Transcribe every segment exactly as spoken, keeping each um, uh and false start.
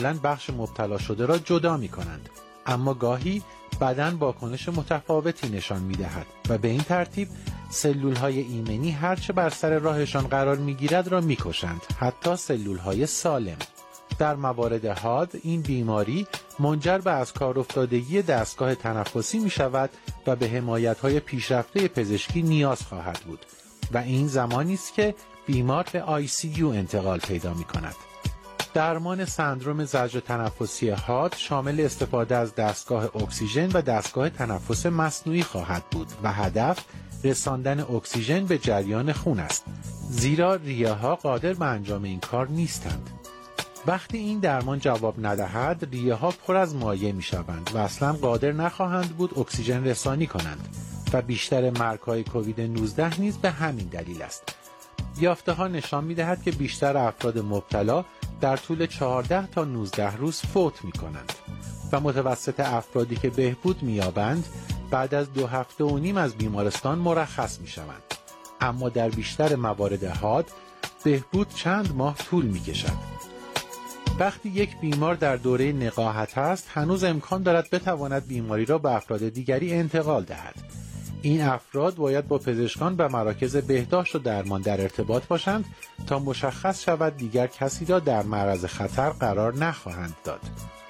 بخش مبتلا شده را جدا می کنند، اما گاهی بدن واکنش متفاوتی نشان می دهد و به این ترتیب سلول های ایمنی هرچه بر سر راهشان قرار می گیرد را می کشند، حتی سلول های سالم. در موارد حاد این بیماری منجر به از کار افتادگی دستگاه تنفسی می شود و به حمایت های پیشرفته پزشکی نیاز خواهد بود و این زمانی است که بیمار به آی سی یو انتقال پیدا می کند. درمان سندرم زجر تنفسی حاد شامل استفاده از دستگاه اکسیژن و دستگاه تنفس مصنوعی خواهد بود و هدف رساندن اکسیژن به جریان خون است، زیرا ریه ها قادر به انجام این کار نیستند. وقتی این درمان جواب ندهد، ریه ها پر از مایع می شوند و اصلا قادر نخواهند بود اکسیژن رسانی کنند و بیشتر مرگ های کووید نوزده نیز به همین دلیل است. یافته ها نشان می دهد که بیشتر افراد مبتلا در طول چهارده تا نوزده روز فوت می کنند و متوسط افرادی که بهبود می یابند بعد از دو هفته و نیم از بیمارستان مرخص می شوند. اما در بیشتر موارد حاد بهبود چند ماه طول می کشد. وقتی یک بیمار در دوره نقاهت است، هنوز امکان دارد بتواند بیماری را به افراد دیگری انتقال دهد. این افراد باید با پزشکان و مراکز بهداشت و درمان در ارتباط باشند تا مشخص شود دیگر کسی را در معرض خطر قرار نخواهند داد.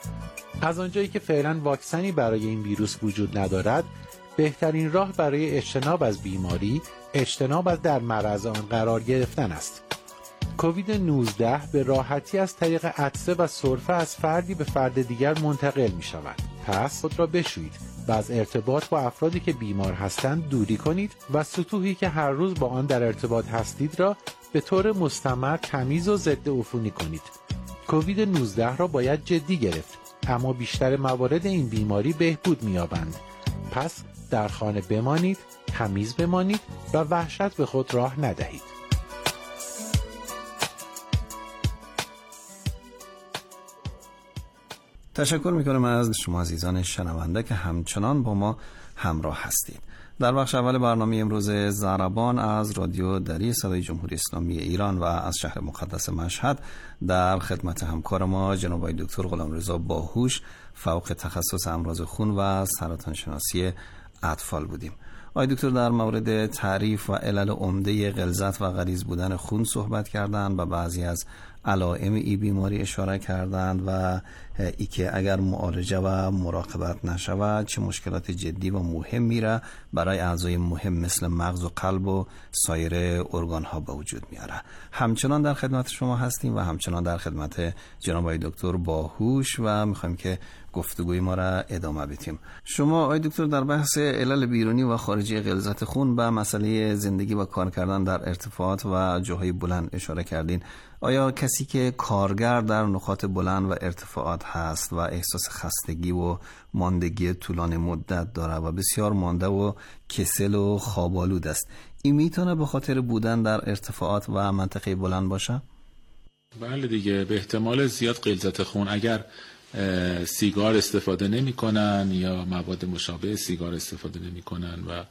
از آنجایی که فعلا واکسنی برای این ویروس وجود ندارد، بهترین راه برای اجتناب از بیماری، اجتناب از در معرض آن قرار گرفتن است. کووید نوزده به راحتی از طریق عطسه و سرفه از فردی به فرد دیگر منتقل می شود. پس خود را بشویید و از ارتباط با افرادی که بیمار هستند دوری کنید و سطوحی که هر روز با آن در ارتباط هستید را به طور مستمر تمیز و ضد عفونی کنید. کووید نوزده را باید جدی گرفت، اما بیشتر موارد این بیماری بهبود می‌یابند. پس در خانه بمانید، تمیز بمانید و وحشت به خود راه ندهید. تشکر میکنم از شما عزیزان شنونده که همچنان با ما همراه هستید. در بخش اول برنامه امروز ضربان از رادیو دری صدای جمهوری اسلامی ایران و از شهر مقدس مشهد در خدمت همکار ما جناب آقای دکتر غلامرضا باهوش، فوق تخصص امراض خون و سرطان شناسی اطفال بودیم. آقای دکتر در مورد تعریف و علل عمده غلظت و غلیظ بودن خون صحبت کردند و بعضی از علائم ای بیماری اشاره کردند و ای که اگر معالجه و مراقبت نشود چه مشکلات جدی و مهمی را برای اعضای مهم مثل مغز و قلب و سایر ارگان ها به وجود میاره. همچنان در خدمت شما هستیم و همچنان در خدمت جناب آقای دکتر باهوش و میخوایم که گفتگوی ما را ادامه بدیم. شما آقای دکتر در بحث علل بیرونی و خارجی غلظت خون به مسئله زندگی و کار کردن در ارتفاعات و جاهای بلند اشاره کردین. آیا کسی که کارگر در نقاط بلند و ارتفاعات هست و احساس خستگی و ماندگی طولانی مدت داره و بسیار مانده و کسل و خواب‌آلود است، این میتونه به خاطر بودن در ارتفاعات و منطقه بلند باشه؟ بله دیگه، به احتمال زیاد غلظت خون اگر سیگار استفاده نمی کنن یا مواد مشابه سیگار استفاده نمی کنن و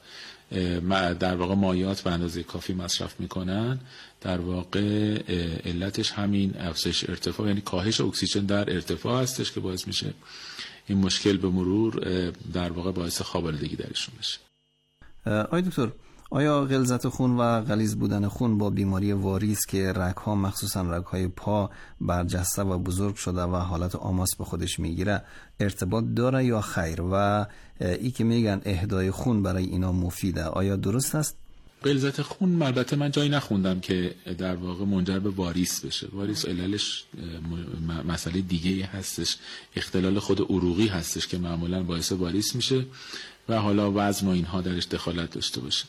در واقع مایعات به اندازه کافی مصرف میکنن، در واقع علتش همین افزایش ارتفاع یعنی کاهش اکسیژن در ارتفاع هستش که باعث میشه این مشکل به مرور در واقع باعث خواب‌آلودگی درشون بشه. آقای دکتر، آیا غلظت خون و غلیظ بودن خون با بیماری واریس که رگ‌ها مخصوصا رگ‌های پا برجسته و بزرگ شده و حالت آماس به خودش میگیره ارتباط داره یا خیر؟ و ای که میگن اهدای خون برای اینا مفیده، آیا درست است؟ غلظت خون البته من جایی نخوندم که در واقع منجر به واریس بشه. واریس عللش مسئله دیگه هستش، اختلال خود عروقی هستش که معمولا باعث واریس میشه و حالا وزن و اینها درش دخالت داشته باشه.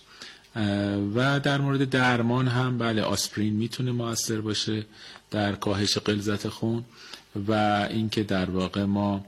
و در مورد درمان هم بله، آسپرین میتونه مؤثر باشه در کاهش غلظت خون و اینکه در واقع ما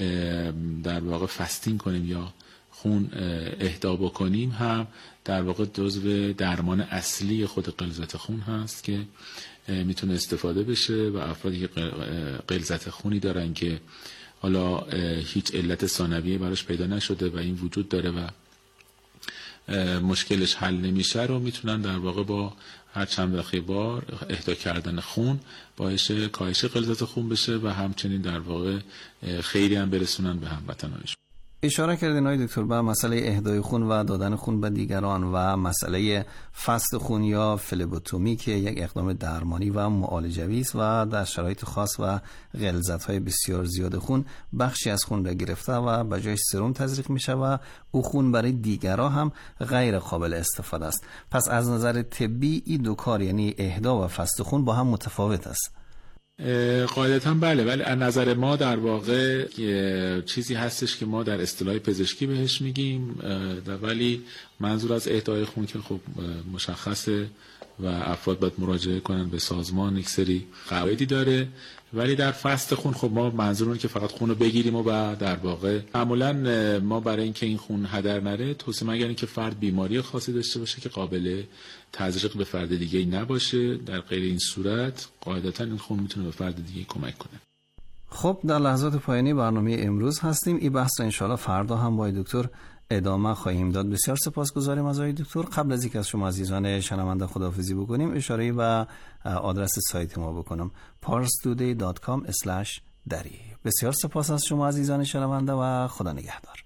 در واقع فستینگ کنیم یا خون اهدا بکنیم هم در واقع جزو درمان اصلی خود غلظت خون هست که میتونه استفاده بشه و افرادی که غلظت خونی دارن که حالا هیچ علت ثانویه براش پیدا نشده و این وجود داره و مشکلش حل نمیشه رو میتونن در واقع با هر چند دقیقه بار اهدا کردن خون باعث کاهش غلظت خون بشه و همچنین در واقع خیری هم برسونن به هموطنانشون. اشاره کردین آقای دکتر به مسئله اهدای خون و دادن خون به دیگران و مسئله فست خون یا فلبوتومی که یک اقدام درمانی و معالجوی است و در شرایط خاص و غلظت‌های بسیار زیاد خون بخشی از خون را گرفته و به جای سرم تزریق میشه و او خون برای دیگران هم غیر قابل استفاده است. پس از نظر طبی این دو کار یعنی اهدا و فست خون با هم متفاوت است. قاعدتاً بله، ولی از نظر ما در واقع چیزی هستش که ما در اصطلاح پزشکی بهش میگیم، ولی منظور از اهدای خون که خب مشخصه و افراد باید مراجعه کنن به سازمان، یک سری قواعدی داره. ولی در فست خون خب ما منظورمون که فقط خون رو بگیریم و در واقع معمولا ما برای اینکه این خون هدر نره توصیه می‌کنیم که فرد بیماری خاصی داشته باشه که قابل تزریق به فرد دیگه نباشه. در غیر این صورت قاعدتا این خون میتونه به فرد دیگه کمک کنه. خب در لحظات پایانی برنامه امروز هستیم. این بحث را انشاءالله فردا هم با دکتر ادامه خواهیم داد. بسیار سپاسگزاریم از آقای دکتر. قبل از اینکه از شما عزیزان شنونده خداحافظی بکنیم اشاره به آدرس سایت ما بکنم پارس تودی دات کام اسلش دری. بسیار سپاس از شما عزیزان شنونده و خدا نگهدار.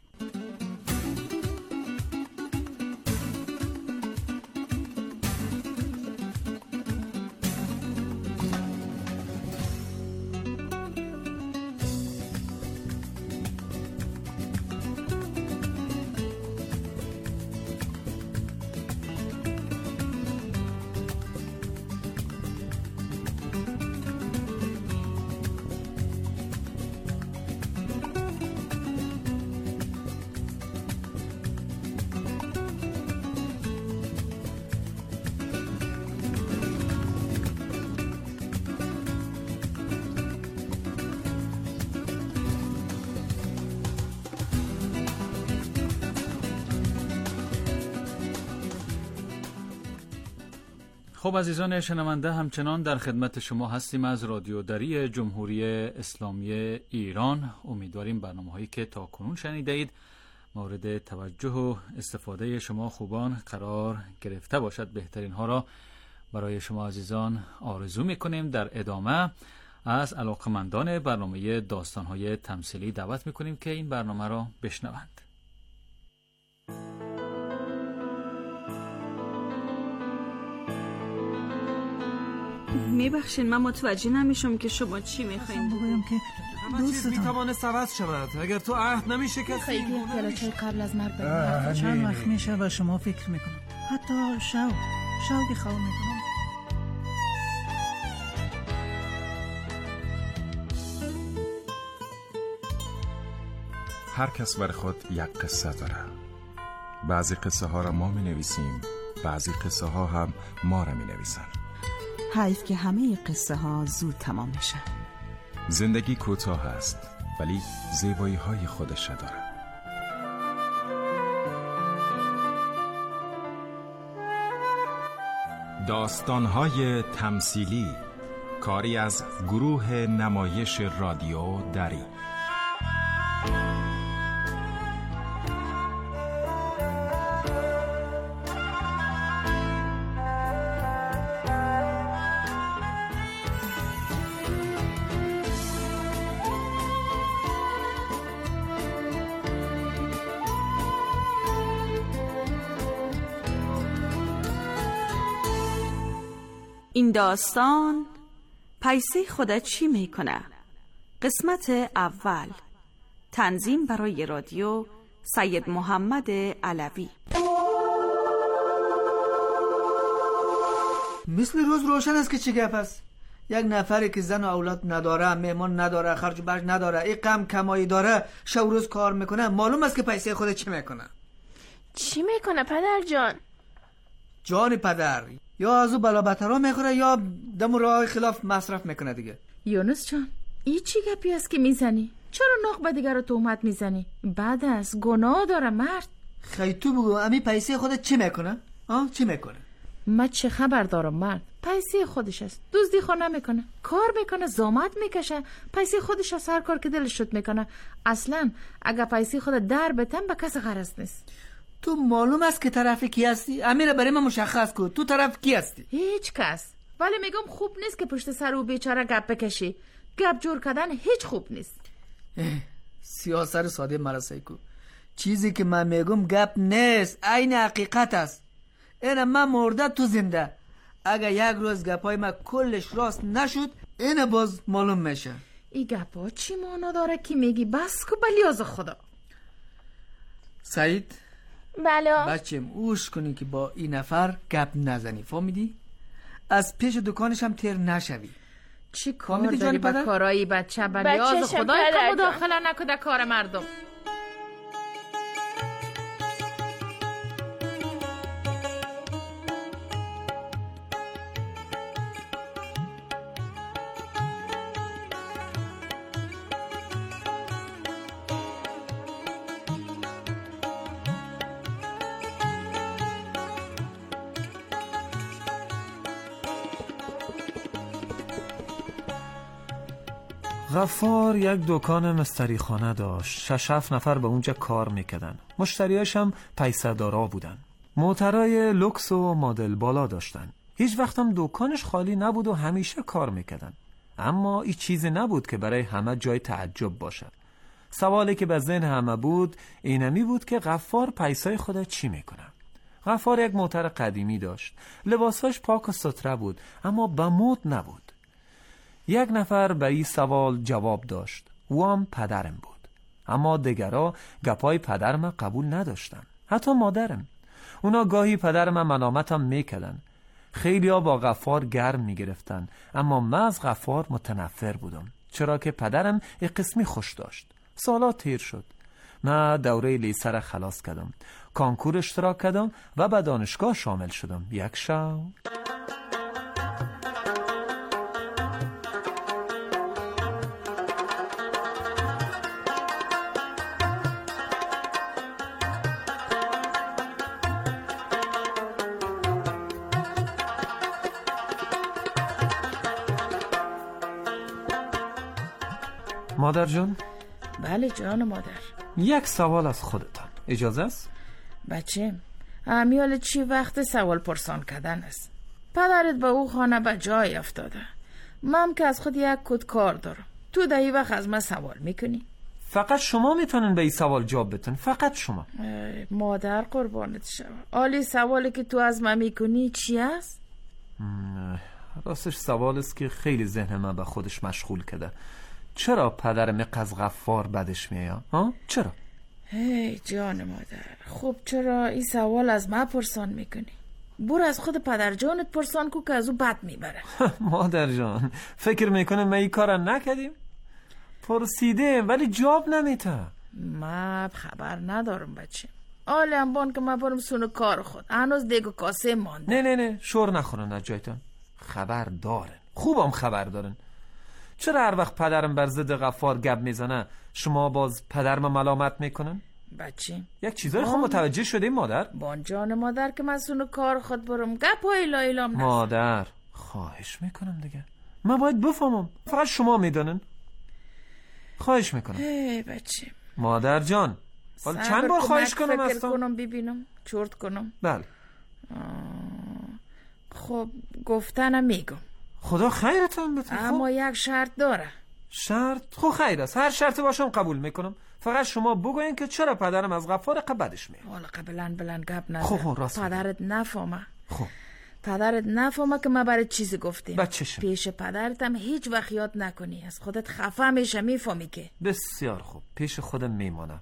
خب عزیزان شنونده، همچنان در خدمت شما هستیم از رادیو دری جمهوری اسلامی ایران. امیدواریم برنامه‌هایی که تا کنون شنیده اید مورد توجه و استفاده شما خوبان قرار گرفته باشد. بهترین ها را برای شما عزیزان آرزو می‌کنیم. در ادامه از علاقمندان برنامه داستان‌های تمثیلی دعوت می‌کنیم که این برنامه را بشنوند. میبخشین من متوجه نمیشم که شما چی میخواین بگویم که دوست میتوانه عوض شود اگر تو عهد نمیشه کسی. خیلی احتیاجهای قبل از مرگ بریم. چند وقت میشه و شما فکر میکنم حتی شو شوقی خواه میکنم. هر کس بر خود یک قصه داره. بعضی قصه ها را ما می نویسیم، بعضی قصه ها هم ما را می نویسن. حیف که همه قصه ها زود تمام میشه. زندگی کوتاه است ولی زیبایی های خودش داره. داستان های تمثیلی، کاری از گروه نمایش رادیو دری. این داستان پیسه خودت چی میکنه؟ قسمت اول. تنظیم برای رادیو سید محمد علوی. مثل روز روشن است که چی گپ است. یک نفری که زن و اولاد نداره، مهمان نداره، خرج و برج نداره، این غم کمایی داره، شب روز کار میکنه، معلوم است که پیسه خودت چی میکنه. چی میکنه پدر جان؟ جان پدر یا از او بلا بترها میخوره یا دم و راه خلاف مصرف میکنه دیگه. یونس جان این چی گپی است که میزنی؟ چرا ناق به دیگر رو تهمت میزنی؟ بعد از گناه داره مرد. خیلی تو بگو امی پیسه خودت چی میکنه؟ آه چی میکنه؟ من چه خبر دارم مرد؟ پیسه خودش است، دزدی خو نمیکنه، کار میکنه، زحمت میکشه، پیسه خودش است، هر کار که دلش شد میکنه. اصلا اگه پیسه خودت در بتن به کس غرض نیست. تو معلوم است که طرف کی هستی؟ امیر برای من مشخص کن، تو طرف کی هستی؟ هیچ کس. ولی میگم خوب نیست که پشت سر او بیچاره گپ بکشی. گپ جور کردن هیچ خوب نیست. سیاست ساده مرسای کو. چیزی که من میگم گپ نیست، عین حقیقت است. اینا من مرده تو زنده. اگر یک روز گپای من کلش راست نشد، اینا باز معلوم میشه. ای گپا چی معنا داره که میگی؟ بس کو بلیاز خدا. سعید، بله بچم اوش کنی که با این نفر گپ نزنی، فهمیدی؟ از پیش دکانش هم تیر نشوی. چی کار داری با کارایی بچه؟ بلیاز خدا که مداخله نکده کار مردم. غفار یک دکان مستری خانه داشت. شش هفت نفر به اونجا کار میکردن. مشتریاش هم پیسه‌دارا بودن. موترای لوکس و مدل بالا داشتن. هیچ وقت هم دکانش خالی نبود و همیشه کار میکردن. اما این چیزی نبود که برای همه جای تعجب باشه. سوالی که به ذهن همه بود اینمی بود که غفار پیسای خود چی میکنه. غفار یک موتر قدیمی داشت. لباساش پاک و ستره بود اما به مد نبود. یک نفر به این سوال جواب داشت. او هم پدرم بود. اما دیگرها گپای پدرم قبول نداشتن. حتی مادرم. اونا گاهی پدرم ملامتم میکردن. خیلی ها با غفار گرم میگرفتن. اما من از غفار متنفر بودم. چرا که پدرم یک قسمی خوش داشت. سالات تیر شد. من دوره لیسه را خلاص کردم. کانکور اشتراک کردم و به دانشگاه شامل شدم. یک شب مادر جان؟ بله جان مادر. یک سوال از خودتان اجازه است؟ بچه امیال چی وقت سوال پرسان کردن است؟ پدرت به او خانه به جای افتاده. من که از خود یک کد کار دارم. تو دهی وقت از من سوال میکنی؟ فقط شما میتونن به این سوال جواب بتن. فقط شما. مادر قربانت شم. آلی سوالی که تو از من میکنی چی است؟ راستش سوال است که خیلی ذهن من به خودش مشغول کرده. چرا پدرم از غفار بدش میاد؟ ها؟ چرا؟ هی جان مادر، خب چرا این سوال از من پرسان میکنی؟ برو از خود پدر جانت پرسان کو که از او بد میبره. مادر جان فکر میکنه ما این کار نکردیم؟ پرسیده ولی جواب نمیده. من خبر ندارم بچه. آلی هم بان که من برم سونو کار خود. هنوز دیگه کاسه مانده. نه نه نه شور نخورن از جایتان. خبر دارن، خوبم خبر دارن. چرا هر وقت پدرم بر ضد غفار گپ میزنه شما باز پدرم ملامت میکنن؟ بچه یک چیزای خود متوجه شده مادر؟ بان جان مادر که من سونو کار خود برم گپ های لایلام نست. مادر خواهش میکنم دیگه، من باید بفهمم، فقط شما میدانن. خواهش میکنم. ای بچه مادر جان حالا چند بار خواهش کنم فکر اصلا؟ کنم ببینم چورت کنم. بله. خب گفتنم میگم. خدا خیرتون بده. اما خب. یک شرط داره. شرط؟ خب خیر است، هر شرطی باشم قبول میکنم. فقط شما بگوین که چرا پدرم از غفار قبدش میاد. والا قبلن بلند گپ نزن. خب راست پدرت نفهمه. خب پدرت نفهمه که ما برای چیزی گفتیم. بچشم. پیش پدرت هم هیچ وقت یاد نکنی، از خودت خفه میشه. میفهمی که بسیار خوب، پیش خودم میمانم.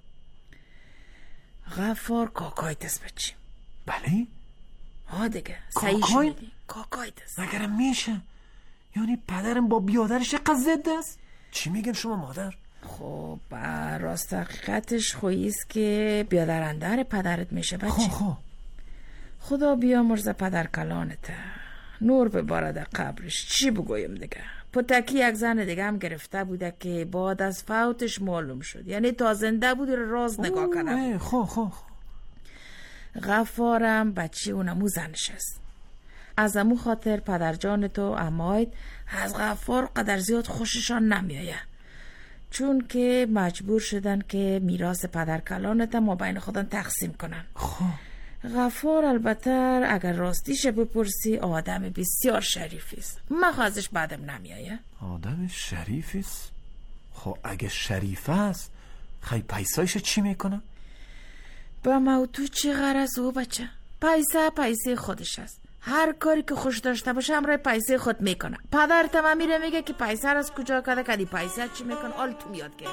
غفار کاکایت است بچه. بله؟ ها دیگه کاکای؟ صحیح شدی. کاکایت است. مگرم میشه؟ یعنی پدرم با بیادرش یک ضد است؟ چی میگن شما مادر؟ خب راست حقیقتش خوییست که بیادرندر پدرت میشه بچه. خب خب خدا بیامرزه پدر کلانته، نور ببارد قبرش. چی بگویم دیگه؟ پتکی یک زن دیگه هم گرفته بوده که بعد از فوتش معلوم شد، یعنی تا زنده بود راز نگاه کنه. خب خب غفارم بچه اونمو زنش است. از امو خاطر پدر جان تو اماید از غفار قدر زیاد خوششان نمیایه، چون که مجبور شدن که میراث پدر کلانت ما بین خودن تقسیم کنن. خب غفار البته اگر راستیش بپرسی آدم بسیار شریفی است. من ازش بعدم نمیایه. آدم شریفی است؟ خب اگه شریف است خیلی پیسایش چی میکنه؟ با موضوع چی غرض او بچه؟ پیسه پیسه خودش است. هر کاری که خوش داشته باشه همراه پیسه خود میکنه. پدرت هم میره میگه که پیسه را از کجا کده کدی پیسه چی میکنه آل تو میاد گرفت.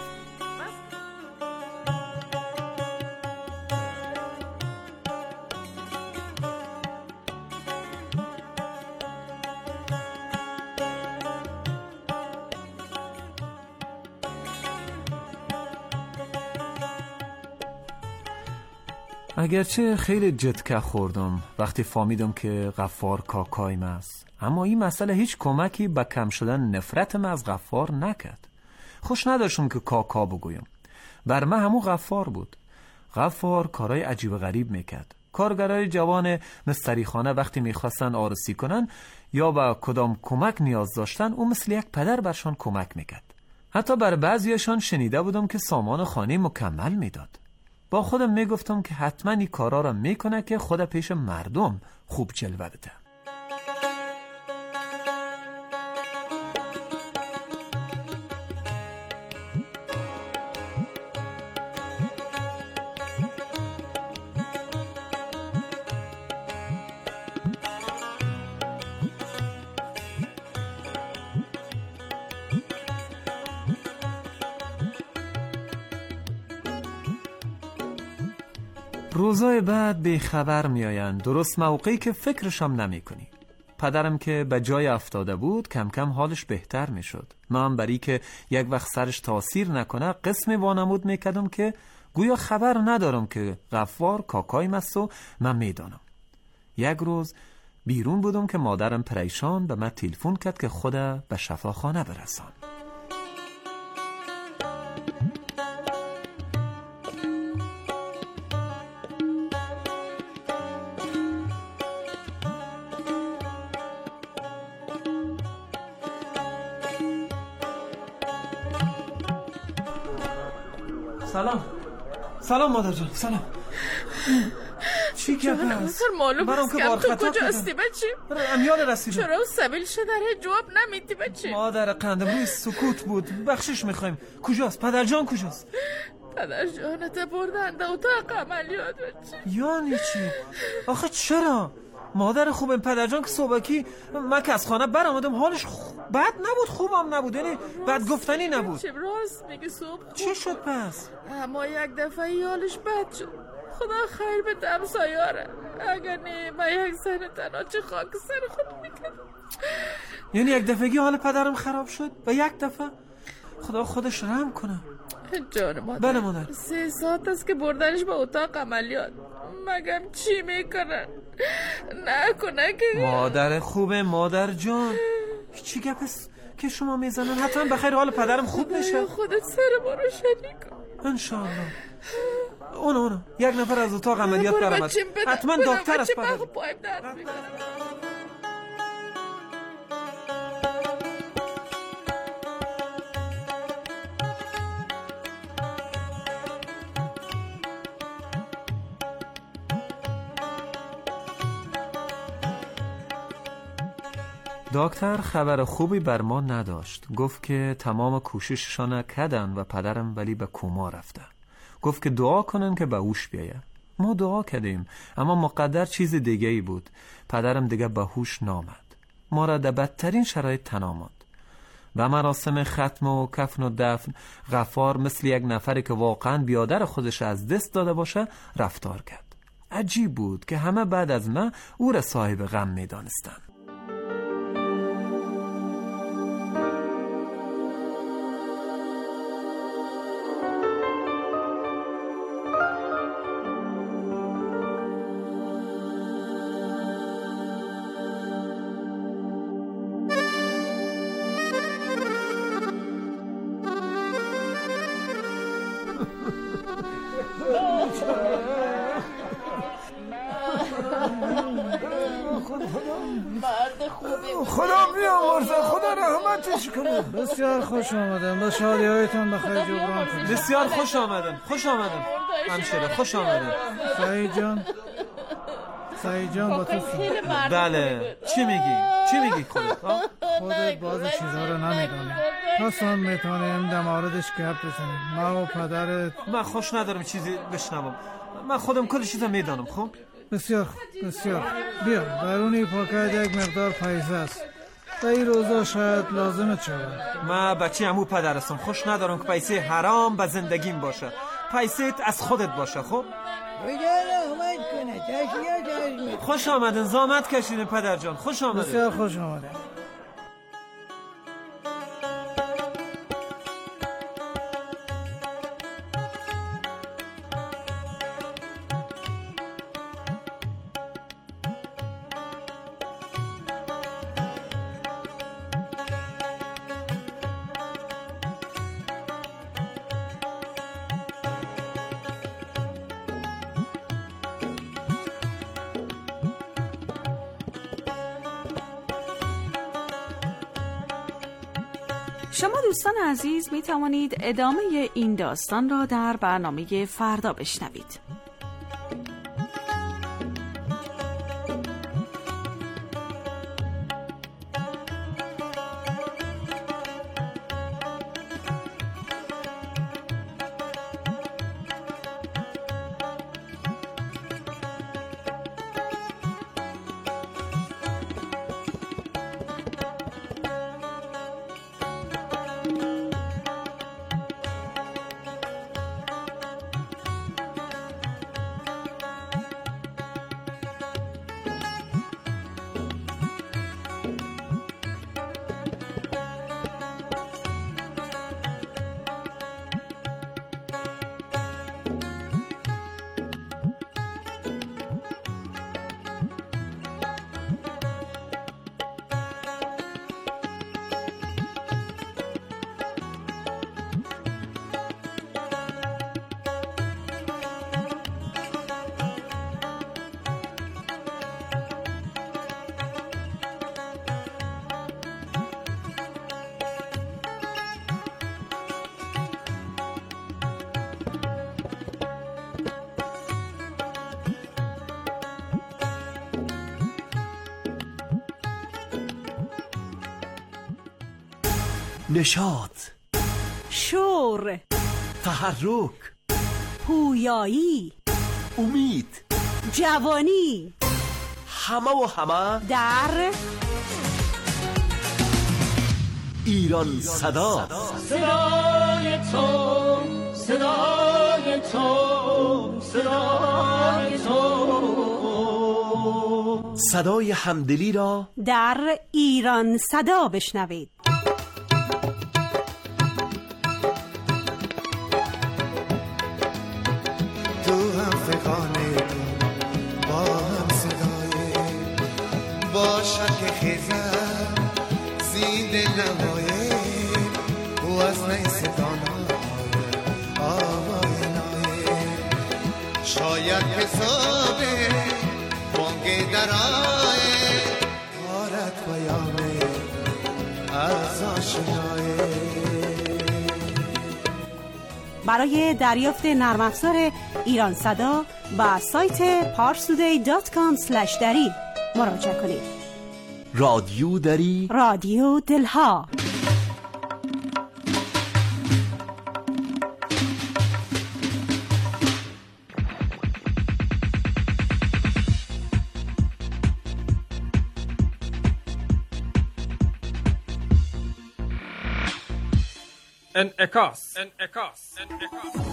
اگرچه خیلی جدکه خوردم وقتی فهمیدم که غفار کاکایم است، اما این مسئله هیچ کمکی به کم شدن نفرتم از غفار نکرد. خوش نداشتم که کاکا بگویم. بر من همون غفار بود. غفار کارهای عجیب و غریب میکرد. کارگرای جوان مستریخانه وقتی میخواستن آرسی کنن یا به کدام کمک نیاز داشتن، او مثل یک پدر برشان کمک میکرد. حتی بر بعضیشان شنیده بودم که سامان خانه مکمل میداد. با خودم میگفتم که حتما این کارا را میکنه که خود پیش مردم خوب جلوه بده. روزای بعد به خبر می آیند، درست موقعی که فکرشم نمی کنی. پدرم که به جای افتاده بود کم کم حالش بهتر می شد. من برای که یک وقت سرش تاثیر نکنه قسمی وانمود می کردم که گویا خبر ندارم که غفار کاکایم است و من می دانم. یک روز بیرون بودم که مادرم پریشان به من تلفن کرد که خود به شفاخانه برسان. سلام سلام مادر جان، سلام. چی که هست؟ معلوم است که تو کجا هستی بچی؟ امیال رسیدم. چرا سبیل شده جواب نمیدی بچی؟ مادر قندم روی سکوت بود، بخشش میخوایم. کجاست؟ پدر جان کجاست؟ پدر جانت بردن در اتاق عملیات بچی. یعنی چی؟ آخه چرا؟ مادر خوبم پدر جان که صبحکی من که از خانه برآمدم حالش خوب بد نبود، خوبم نبود، یعنی بد گفتنی نبود. چه راست میگی صبح خوب چی شد پس؟ اما یک دفعه حالش بد شد. خدا خیر به همسایاره. اگر نه من یک زن تنها چه خاک سر خود میکنم. یعنی یک دفعگی حال پدرم خراب شد و یک دفعه؟ خدا خودش رحم کنه. جان مادر. بله مادر. سه ساعت است که بردنش به اتاق عملیات. مگم چی میکنن؟ نکنه که مادر خوبه مادر جان. چی گپ است که شما میزنن؟ حتما بخیر حال پدرم خوب میشه. خودت سر ما روشنی کن انشاءالله. اونو اونو یک نفر از اتاق عملیات برآمد. حتما دکتر است پدر. دکتر خبر خوبی بر ما نداشت. گفت که تمام کوشششان کردن و پدرم ولی به کوما رفته. گفت که دعا کنن که به هوش بیایه. ما دعا کردیم اما مقدر چیز دیگه ای بود. پدرم دیگه به هوش نامد. ما را در بدترین شرایط تنها ماند. و مراسم ختم و کفن و دفن غفار مثل یک نفری که واقعا بیادر خودش از دست داده باشه رفتار کرد. عجیب بود که همه بعد از من او را صاحب غم می دانستن. مرد خوبی، خدا بیامرزه، خدا رحمتش کنه. بسیار خوش آمدن، با شادی هایتان بخیر جبران کنید. بسیار خوش آمدن، خوش آمدن همشیره، خوش آمدن. سعید جان، سعید جان با تو بله، چی میگی؟ چی میگی خودت؟ خودت بعض چیزها رو نمیدونی. پسان میتونیم در موردش گپ بزنیم. ما و پدرت. من خوش ندارم چیزی بشنوم. من خودم کل چیزا میدانم. خب بسیار خوب، بسیار. بیا درونی پاکت یک مقدار پیسه است. تا این روزا شاید لازمت شود. من بچه عمو پدر هستم، خوش ندارم که پیسه حرام به زندگیم باشه. پیسه از خودت باشه. خب خوش آمدن، زحمت کشیدین پدر جان، خوش آمدن. بسیار خوش آمدن. شما دوستان عزیز می توانید ادامه این داستان را در برنامه فردا بشنوید. نشاط، شور، تحرک، پویایی، امید، جوانی، همه و همه در ایران صدا. صدای تو، صدای تو، صدای تو، صدای همدلی را در ایران صدا بشنوید. باشد خیزم زیده نمایه و از نیستان آوای نایه شاید حسابه بانگ درائه کارت پیامه از آشنایه. برای دریافت نرم افزار ایران صدا با سایت پارسودی دات کام اسلش دری مراجعه کنید. رادیو دری، رادیو دلها. انعکاس، انعکاس، انعکاس.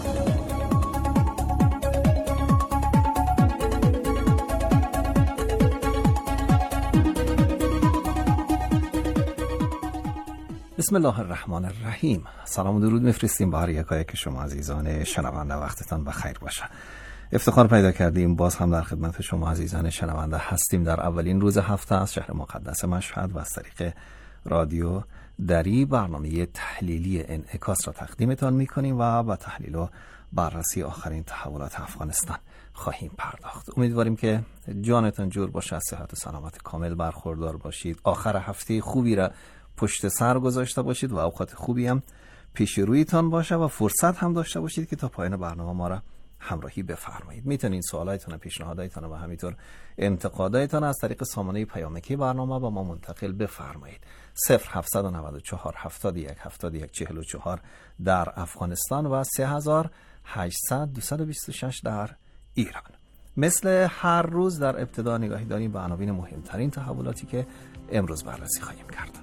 بسم الله الرحمن الرحیم. سلام و درود میفرستیم به هر یکایی که شما عزیزان شنونده، وقتتان بخیر باشه. افتخار پیدا کردیم باز هم در خدمت شما عزیزان شنونده هستیم در اولین روز هفته از شهر مقدس مشهد و از طریق رادیو دری برنامه تحلیلی انعکاس را تقدیمتان می‌کنیم و با تحلیل و بررسی آخرین تحولات افغانستان خواهیم پرداخت. امیدواریم که جانتان جور باشه، از صحت و سلامت کامل برخوردار باشید، آخر هفته خوبی را پشت سر گذاشته باشید و اوقات خوبی هم پیش رویتان باشه و فرصت هم داشته باشید که تا پایان برنامه ما را همراهی بفرمایید. میتونید سوالایتان، پیشنهاداتتان و همینطور انتقاداتتان از طریق سامانه پیامکی برنامه با ما منتقل بفرمایید. صفر هفت نه چهار هفتاد و یک هفتاد و یک چهل و چهار در افغانستان و سه هزار و هشتصد دویست و بیست و شش در ایران. مثل هر روز در ابتدا نگاهی داریم به عناوین مهمترین تحولاتی که امروز بررسی خواهیم کرد.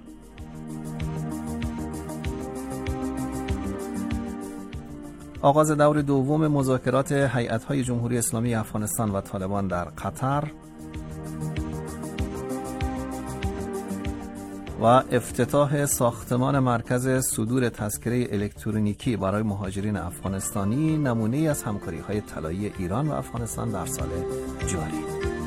آغاز دور دوم مذاکرات هیئت‌های جمهوری اسلامی افغانستان و طالبان در قطر و افتتاح ساختمان مرکز صدور تذکره الکترونیکی برای مهاجرین افغانستانی نمونه از همکاری‌های طلایی ایران و افغانستان در سال جاری.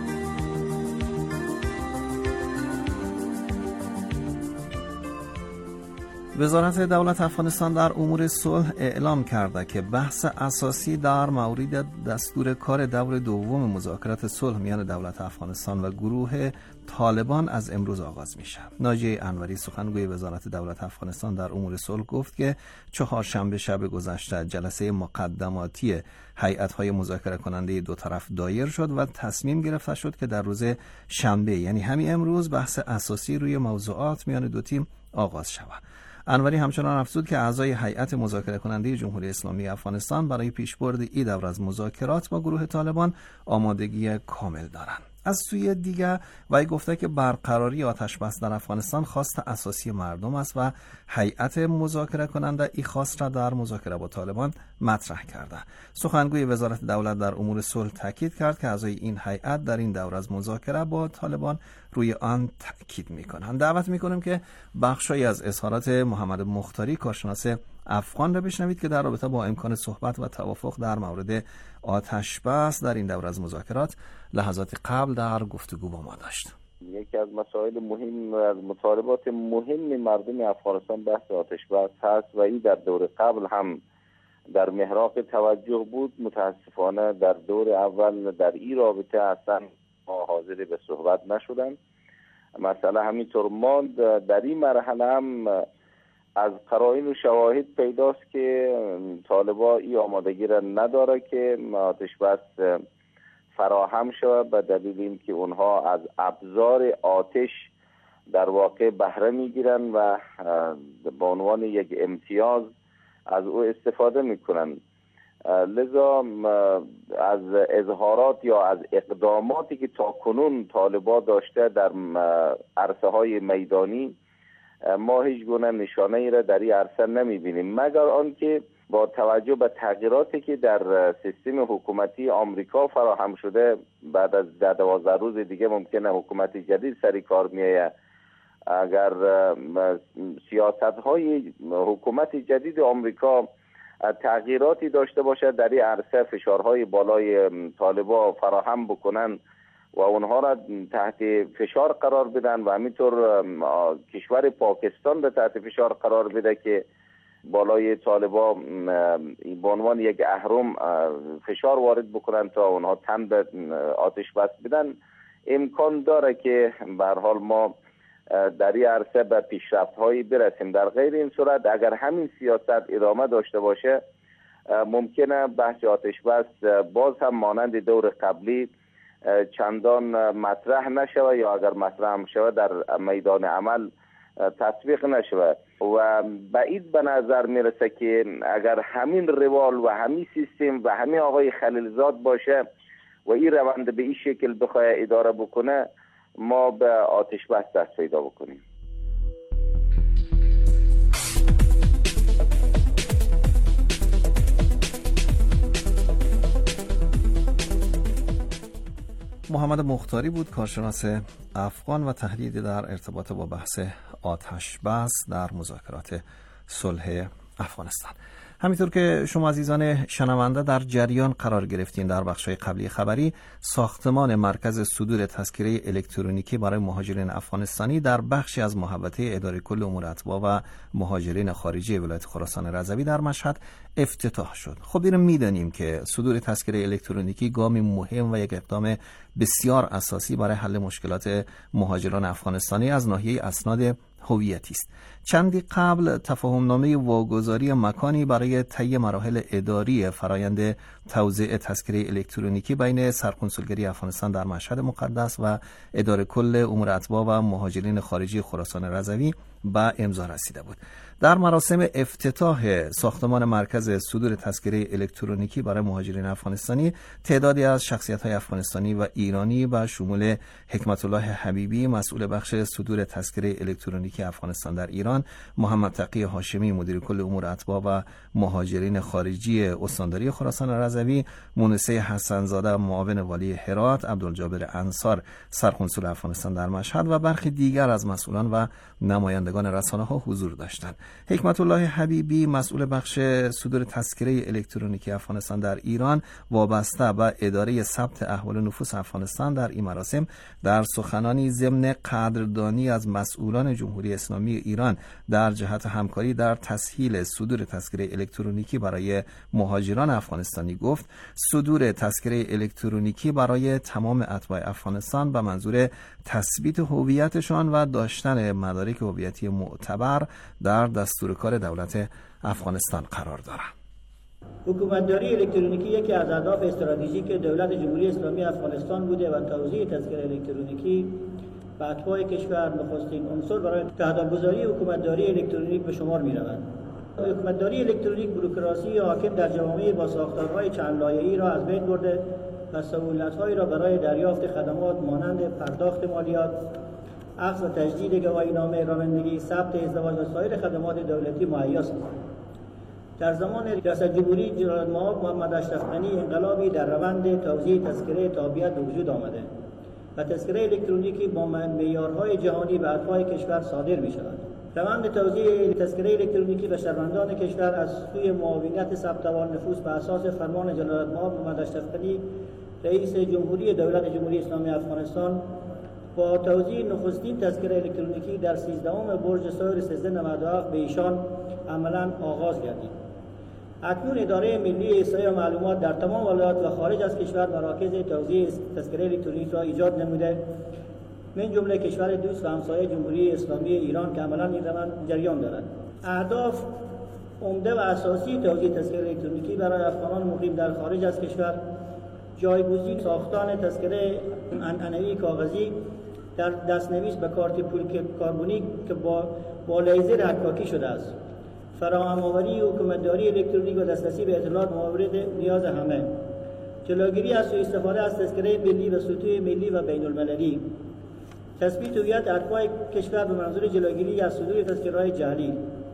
وزارت دولت افغانستان در امور صلح اعلام کرده که بحث اساسی در مورد دستور کار دور دوم مذاکرات صلح میان دولت افغانستان و گروه طالبان از امروز آغاز میشه. ناجی انوری سخنگوی وزارت دولت افغانستان در امور صلح گفت که چهارشنبه شب گذشته جلسه مقدماتی هیئت‌های مذاکره کننده دو طرف دایر شد و تصمیم گرفته شد که در روز شنبه یعنی همین امروز بحث اساسی روی موضوعات میان دو تیم آغاز شود. انوری همچنان افزود که اعضای هیئت مذاکره کننده جمهوری اسلامی افغانستان برای پیشبرد این دور از مذاکرات با گروه طالبان آمادگی کامل دارند. از سوی دیگر وی گفته که برقراری آتش بس در افغانستان خواست اساسی مردم است و هیئت مذاکره کننده این خواست را در مذاکره با طالبان مطرح کرده. سخنگوی وزارت دولت در امور صلح تاکید کرد که اعضای این هیئت در این دور از مذاکره با طالبان روی آن تاکید می‌کنند. دعوت می‌کنیم که بخشی از اظهارات محمد مختاری کارشناس افغان را بشنوید که در رابطه با امکان صحبت و توافق در مورد آتش بس در این دور از مذاکرات لحظات قبل در گفتگو با ما داشت. یکی از مسائل مهم از مطالبات مهم مردم افغانستان بحث آتش بس هست و این در دور قبل هم در محراق توجه بود. متاسفانه در دور اول در این رابطه اصلا حاضر به صحبت نشدن. مثلا همینطور ما در این مرحله هم از قرائن و شواهد پیداست که طالبان این آمادگی را نداره که آتش بس فراهم شود به دلیل اینکه اونها از ابزار آتش در واقع بهره میگیرن و به عنوان یک امتیاز از او استفاده میکنن. لذا از اظهارات یا از اقداماتی که تاکنون طالبان داشته در عرصه های میدانی ما هیچ گونه نشانه ای را در این عرصه نمیبینیم، مگر آنکه با توجه به تغییراتی که در سیستم حکومتی آمریکا فراهم شده بعد از ده دوازده روز دیگه ممکنه حکومت جدید سری کار میآید. اگر سیاست های حکومت جدید آمریکا تغییراتی داشته باشد در این عرصه، فشارهای بالای طالبان فراهم بکنن و اونها را تحت فشار قرار بدن و همینطور کشور پاکستان به تحت فشار قرار بده که بالای طالبان به عنوان یک اهرم فشار وارد بکنن تا اونها تن به آتش بس بدن، امکان داره که به هر حال ما در این عرصه به پیشرفت هایی برسیم. در غیر این صورت اگر همین سیاست ادامه داشته باشه ممکنه بحث آتش بس باز هم مانند دور قبلی چندان مطرح نشود یا اگر مطرح هم شود در میدان عمل تطبیق نشود و بعید به نظر میرسه که اگر همین روال و همین سیستم و همین آقای خلیلزاد باشه و این روند به این شکل بخواه اداره بکنه ما به آتش بس دست پیدا بکنیم. محمد مختاری بود، کارشناس افغان و تحلیلی در ارتباط با بحث آتش بس در مذاکرات صلح افغانستان. همینطور که شما عزیزان شنونده در جریان قرار گرفتین، در بخش‌های قبلی خبری ساختمان مرکز صدور تذکره الکترونیکی برای مهاجرین افغانستانی در بخشی از محوطه اداره کل امور اتباع و مهاجرین خارجی ولایت خراسان رضوی در مشهد افتتاح شد. خب اینو میدانیم که صدور تذکره الکترونیکی گامی مهم و یک اقدام بسیار اساسی برای حل مشکلات مهاجران افغانستانی از ناحیه اسناد هویتی است. چندی قبل تفاهمنامه واگذاری مکانی برای طی مراحل اداری فرایند توزیع تذکره الکترونیکی بین سرکنسولگری افغانستان در مشهد مقدس و اداره کل امور اتباع و مهاجرین خارجی خراسان رضوی به امضا رسیده بود. در مراسم افتتاح ساختمان مرکز صدور تذکره الکترونیکی برای مهاجرین افغانستانی تعدادی از شخصیت‌های افغانستانی و ایرانی به شمول حکمت الله حبیبی مسئول بخش صدور تذکره الکترونیکی افغانستان در ایران، محمد تقی هاشمی مدیر کل امور اتباع و مهاجرین خارجی استانداری خراسان رضوی، مونسه حسن‌زاده معاون والی هرات، عبدالجابر انصار سرکنسول افغانستان در مشهد و برخی دیگر از مسئولان و نمایندگان رسانه‌ها حضور داشتند. حکمت الله حبیبی مسئول بخش صدور تذکره الکترونیکی افغانستان در ایران وابسته به اداره ثبت احوال نفوس افغانستان در این مراسم در سخنانی ضمن قدردانی از مسئولان جمهوری اسلامی ایران در جهت همکاری در تسهیل صدور تذکره الکترونیکی برای مهاجران افغانستانی گفت: صدور تذکره الکترونیکی برای تمام اتباع افغانستان به منظور تثبیت هویتشان و داشتن مدارک هویتی معتبر در دستور کار دولت افغانستان قرار دارد. حکومتداری الکترونیکی یکی از اهداف استراتژیک دولت جمهوری اسلامی افغانستان بوده و توزیع تذکره الکترونیکی به اتباع کشور نخستین عنصر برای تحول‌گذاری حکومتداری الکترونیک به شمار می‌رود. حکومتداری الکترونیک بوروکراسی حاکم در جوامع با ساختارهای چند لایه‌ای را از بین برده و سهولت‌هایی را برای دریافت خدمات مانند پرداخت مالیات، اخذ و تجدید گواهینامه رانندگی، ثبت ازدواج و سایر خدمات دولتی مهیا ساخت. در زمان ریاست جمهوری جناب محمد اشرف غنی انقلابی در روند توزیع تذکره تابعیت به وجود آمده و تذکره الکترونیکی با معیارهای جهانی به اتباع کشور صادر می شود. روند توزیع تذکره الکترونیکی به شهروندان کشور از سوی معاونیت ثبت احوال نفوس به اساس فرمان جناب محمد اشرف غنی رئیس جمهوری دولت جمهوری اسلامی افغانستان با توزیع نخستین تذکره الکترونیکی در سیزدهم برج سایر سیزده نود و هفت به ایشان عملاً آغاز گردید. اکنون اداره ملی احصایه و معلومات در تمام ولایات و خارج از کشور مراکز توزیع تذکره الکترونیک را ایجاد نموده، من جمله کشور دوست و همسایه جمهوری اسلامی ایران که عملاً این روند جریان دارد. اهداف عمده و اساسی توزیع تذکره الکترونیکی برای افغانان مقیم در خارج از کشور جایگزین ساختن تذکره عنعنوی کاغذی در دستنویس به کارت پول کربونیک که با با لیزر حکاکی شده است، فراهم‌آوری حکومتداری الکترونیک و دسترسی به اطلاعات مورد نیاز همه، جلوگیری از سوء استفاده از تذکره ملی و سطوح ملی و بین المللی، تثبیت هویت اتباع کشور به منظور جلوگیری از صدور تذکره‌های جعلی.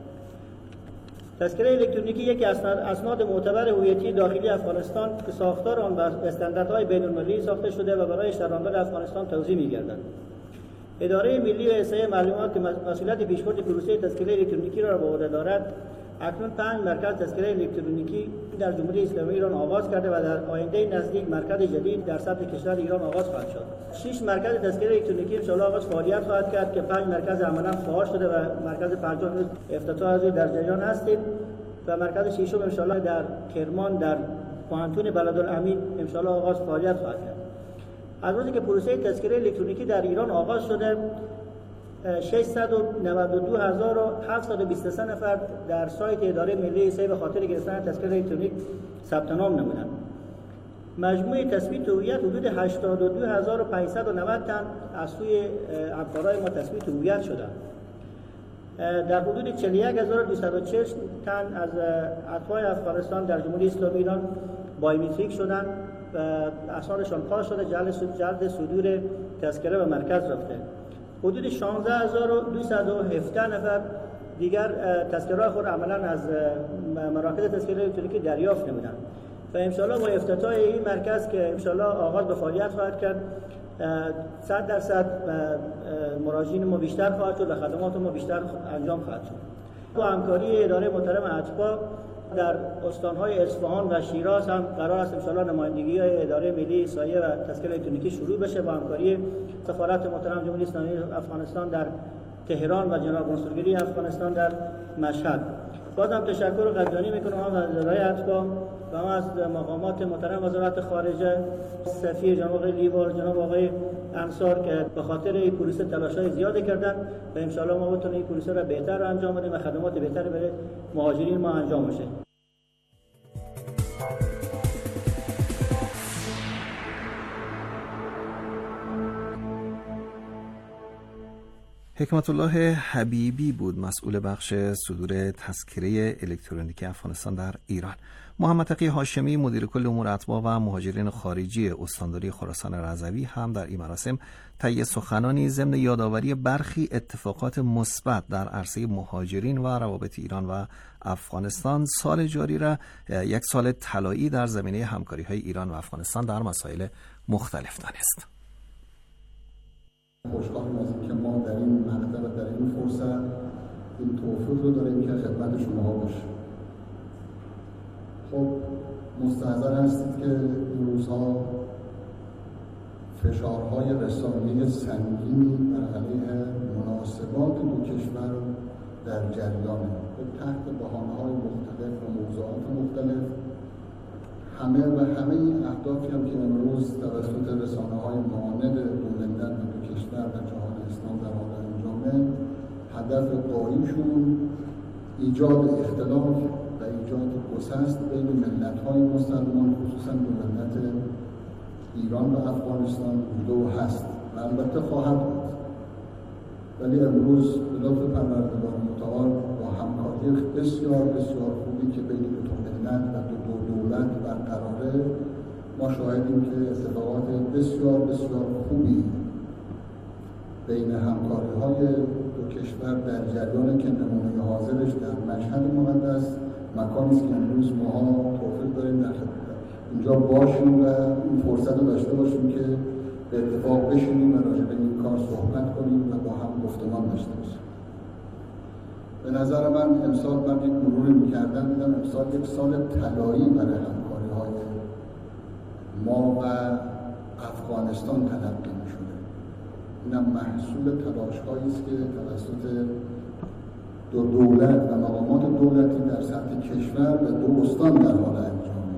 تذکره الکترونیکی یکی از اسناد معتبر هویتی داخلی افغانستان که ساختار آن به استانداردهای بین المللی ساخته شده و برای شهروندان افغانستان توزیع می‌گردد. اداره ملی احصایه معلومات که مسئولیت پیشبرد پروسه تذکره الکترونیکی را به عهده دارد، اکنون پنج مرکز تذکره الکترونیکی در جمهوری اسلامی ایران آغاز کرده و در آینده نزدیک مرکز جدید در سطح کشور ایران آغاز خواهد شد. شش مرکز تذکره الکترونیکی ان شاء الله آغاز فعالیت خواهد کرد که پنج مرکز عملاً فعال شده و مرکز پنجم افتتاح از در جریان هستیم و مرکز ششم ان شاء الله در کرمان در پوهنتون بلدالامین ان شاء الله آغاز فعالیت خواهد کرد. از روزی که پروسه تذکره الکترونیکی در ایران آغاز شده، ششصد و نود و دو هزار و هفتصد و بیست و سه نفر در سایت اداره ملی احصایه به خاطر گرفتن تذکره الکترونیک ثبت نام نمودند. مجموع تثبیت هویت حدود هشتاد و دو هزار و پانصد و نود تن از سوی همکارای ما تثبیت هویت شدند. در حدود چهل و یک هزار و دویست و چهل تن از اتباع افغانستان در جمهوری اسلامی ایران بایومتریک شدند و اسنادشان پاس شده، جلد صدور تذکره به مرکز رفته. حدود شانزده هزار و دویست و هفده نفر دیگر تذکره خود عملاً از مراکز تذکره الکترونیکی دریافت نمودند و ان شاء الله با افتتاح این مرکز که ان شاء الله آغاز به فعالیت خواهد کرد، صد درصد مراجعین ما بیشتر خواهد شد و خدمات ما بیشتر انجام خواهد شد. با همکاری اداره محترم اتباع در استانهای اصفهان و شیراز هم قرار است انشاءالله نمایندگی‌های اداره ملی سایه و تسکیل الکترونیکی شروع بشه با همکاری سفارت محترم جمهوری اسلامی افغانستان در تهران و جناب کنسولگری افغانستان در مشهد. بازم تشکر قدردانی میکنم هم از اداره اتباع و هم از مقامات محترم وزارت خارجه، سفیر جناب آقای لیوار، جناب آقای انصار که به خاطر این پروسه تلاش‌های زیادی کردن و ان شاء الله ما بتونیم این پروسه را بهتر انجام بدیم و خدمات بهتری برای مهاجرین ما انجام بشه. حکمت الله حبیبی بود مسئول بخش صدور تذکره الکترونیکی افغانستان در ایران. محمد تقی هاشمی مدیر کل امور اتباع و مهاجرین خارجی استانداری خراسان رضوی هم در این مراسم طی سخنانی ضمن یادآوری برخی اتفاقات مثبت در عرصه مهاجرین و روابط ایران و افغانستان سال جاری را یک سال طلایی در زمینه همکاری‌های ایران و افغانستان در مسائل مختلف دانست. خوشحالم از اینکه ما در این مقطع و در این فرصت این توفیق رو داریم که خدمت شما باشیم. خب مستحضر هستید که این روزها فشارهای رسانه‌ای سنگینی بر علیه مناسبات دو کشور در جریانه. تحت بهانه‌های مختلف و موضوعات مختلف همه و همه این اهدافی هم که امروز توسط رسانه‌های مانند دو ملت و دو کشور و جهان اسلام در حال انجامه، هدف قایمشون ایجاد اختلاف و ایجاد گسست بین ملت‌های مسلمان، خصوصا دو ملت ایران و افغانستان بوده و هست و البته خواهد بود. ولی امروز به لطف پروردگار متعال با همکاری بسیار بسیار خوبی که بین دو ملت و دو دولت برقراره، ما شاهدیم که اتفاقات بسیار بسیار خوبی بین همکاری‌های دو کشور در جریان که نمونه حاضرش در مشهد مقدس، مکانی است که امروز ماها توفیق داریم در اینجا باشیم و این فرصت رو داشته باشیم که به اتفاق بشینیم و راجع به این کار صحبت کنیم و با هم گفتمان داشته باشیم. به نظر من امسال من یک مروری می‌کردم دیدم امسال یک سال طلایی برای همکاری‌های ما و افغانستان تلقی می‌شده. اینم محصول تلاش‌هایی است که توسط دو دولت و مقامات دولتی در سطح کشور و دو استان در حال انجامه.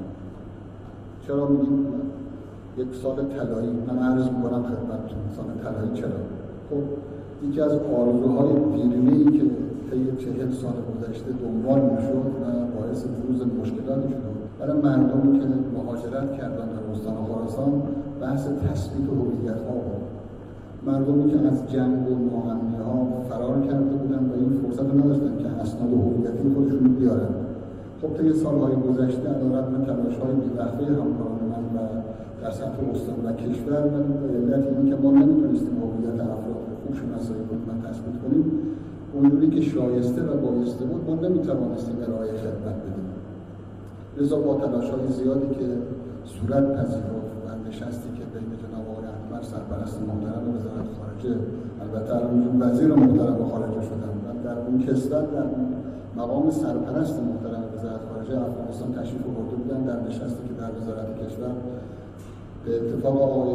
چرا میگیم یک سال طلایی؟ من عرض می‌کنم خدمتتون سال طلایی چرا؟ خب یکی از آرزوهای دیرینه‌ای که طی چهل سال گذشته دنبال می‌شد و باعث بروز مشکلاتی شد برای مردمی که مهاجرت کردن در استان خراسان، بحث تثبیت هویت‌ها بود. مردمی که از جنگ و ناامنی‌ها فرار کرده بودن و این فرصت رو نداشتن که اسناد هویتی خودشون رو بیارن. خب طی سال‌های گذشته علیرغم تلاش‌های بی‌وقفه همکاران من و در سطح استان و کشور و به علت اینی که ما نمی‌تونستیم هویت افراد خوب شناسایی کنیم و تثبیت کنیم، اونجوری که شایسته و بایسته بود ما نمی‌توانستیم ارائه خدمت بدیم. لذا با تلاش‌های زیادی که صورت پذیرفت و نشستی که بین جناب آقای احمد سرپرست محترم وزارت خارجه، البته الان وزیر محترم خارجه شدن و در اون کسوت در مقام سرپرست محترم وزارت خارجه افغانستان تشریف آورده بودن در نشستی که در وزارت کشور به اتفاق آقای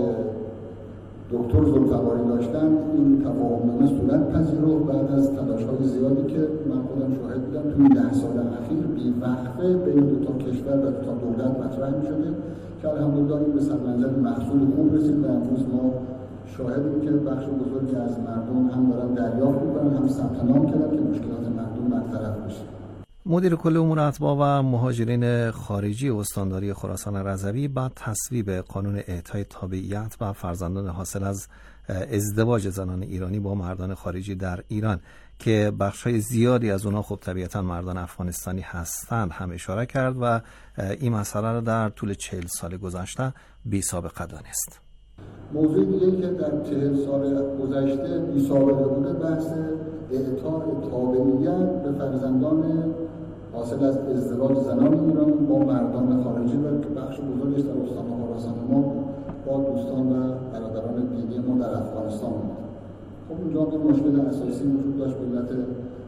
دکتر ذوالفقاری داشتن، این تفاهمنامه صورت پذیرفت بعد از تلاش‌های زیادی که من خودم شاهد بودم توی ده سال اخیر بی‌وقفه بین دو تا کشور و دو تا دولت مطرح می‌شده که الحمدلله این به سرمنزل محصول خوب رسید و امروز ما شاهدیم که بخش بزرگی از مردم هم دارن دریافت می‌کنن، هم ثبت نام کردن که مشکلات مردم برطرف بشه. مدیر کل امور اتباع و مهاجرین خارجی استانداری خراسان رضوی بعد تصویب قانون اعطای تابعیت و فرزندان حاصل از ازدواج زنان ایرانی با مردان خارجی در ایران که بخش‌های زیادی از اونها خب طبیعتاً مردان افغانستانی هستند هم اشاره کرد و این مسئله را در طول چهل سال گذشته بی سابقه دانست. موضوع دیگه که در چهل سال گذشته بی سابقه بوده بحث اعطای تابعیت به فرزندان حاصل از ازدواج زنان ایران با مردان خارجی و بخش بزرگش در استان خراسان ما با دوستان و برادران دینی ما در افغانستان بود. خب اونجا یه مشکل اساسی وجود داشت به علت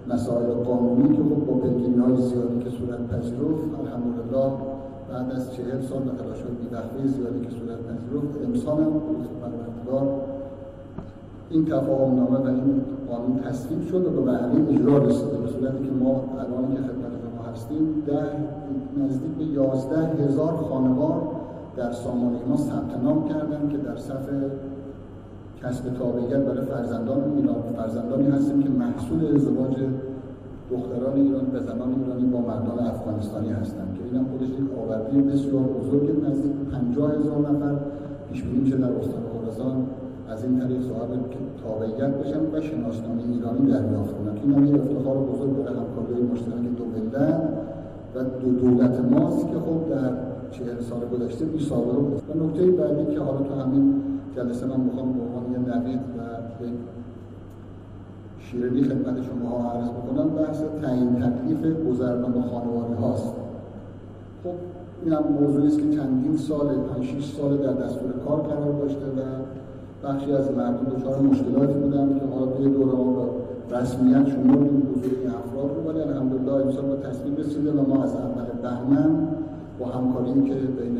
مسائل قانونی که خب با پیگیری‌های زیادی که صورت پذیرفت، الحمدلله بعد از چهل سال و تلاش‌های بی‌وقفه زیادی که صورت پذیرفت، امسال هم لطف پروردگار این تفاهم‌نامه و این قانون تصویب شد و به مرحله اجرا رسیده، به صورتی که ما الان که خدمت شما هستیم ده نزدیک به یازده هزار خانوار در سامانه ما ثبت نام کردن که در صف کسب تابعیت برای فرزندان ایران، فرزندانی هستیم که محصول ازدواج دختران ایران و زنان ایرانی با مردان افغانستانی هستند که اینم خودش یک آوردی بسیار بزرگ، نزدیک به پنجاه هزار نفر پیش بینی میشه در استان خراسان از این طریق صاحب تابعیت بشن و شناسنامه ایرانی دریافت کنن. این هم یک افتخار بزرگ برای همکاری مشترک دو ملت و دو دولت ماست که خب در چهل سال گذشته بی سابقه بود. و نکته بعدی که حالا تو همین جلسه من میخوام به عنوان یه نوید و یک شیرینی خدمت شما ها عرض بکنم، بحث تعیین تکلیف گذرنامه خانواری هاست. خب این هم موضوعی است که چندین سال، پنج شش سال در دستور کار قرار داشته و بخشی از مردم دچار مشکلاتی بودن که حالا توی دوره با رسمیت شمردیم حضور این افراد رو، ولی الحمدلله امسال با تصویب رسیده و ما از اول بهمن با همکاری که بین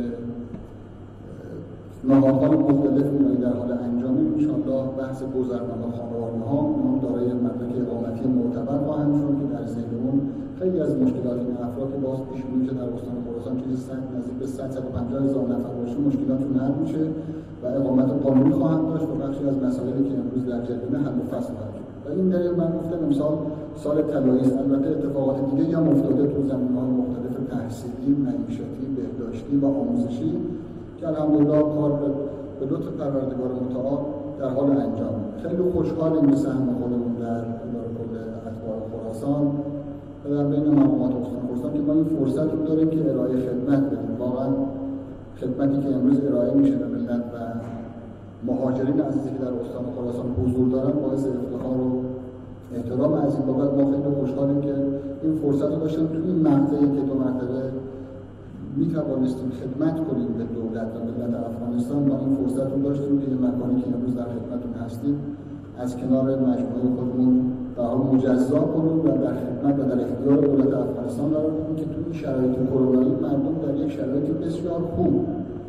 نهادهای مختلف ایرانی در حال انجامیم انشاءالله بحث گذرنامه خانوارها اونها دارای مدرک اقامتی معتبر خواهند شد که در ذهن اون خیلی از مشکلات این افراد که باز پیش بینی میشه در استان خراسان چیزی صد نزدیک به صد تا پنجاه هزار نفر باشه مشکلاتشون حل میشه و اقامت قانونی خواهند داشت و بخشی از مسائلی که امروز در جریان حل و فصل خواهد شد. و این دلیل من گفتم امسال سال طلایی است. البته اتفاقات دیگه هم افتاده تو زمینه‌های مختلف تحصیلی، معیشتی، بهداشتی و آموزشی که الحمدلله کار به لطف پروردگار متعال در حال انجام. خیلی خوشحالیم به سهم خودمون در اداره کل اتباع خراسان و در بین مقامات استان خراسان که ما این فرصت رو داریم که ارائه خدمت بدیم. واقعا خدمتی که امروز ارائه میشه به ملت و مهاجرین عزیزی که در استان خراسان حضور دارن باعث افتخار و احترام از این بابت ما خیلی خوشحالیم که این فرصت رو داشتیم تو این مقطعی که دو مرتبه می توانستیم خدمت کنیم به دولت و ملت افغانستان. ما این فرصت رو داشتیم که این مکانی که امروز در خدمتتون هستیم از کنار مجموعه خودمون به حال مجزا کنیم و در خدمت و در اختیار دولت افغانستان قرار بدیم که تو این شرایط کرونایی مردم در یک شرایط بسیار خوب،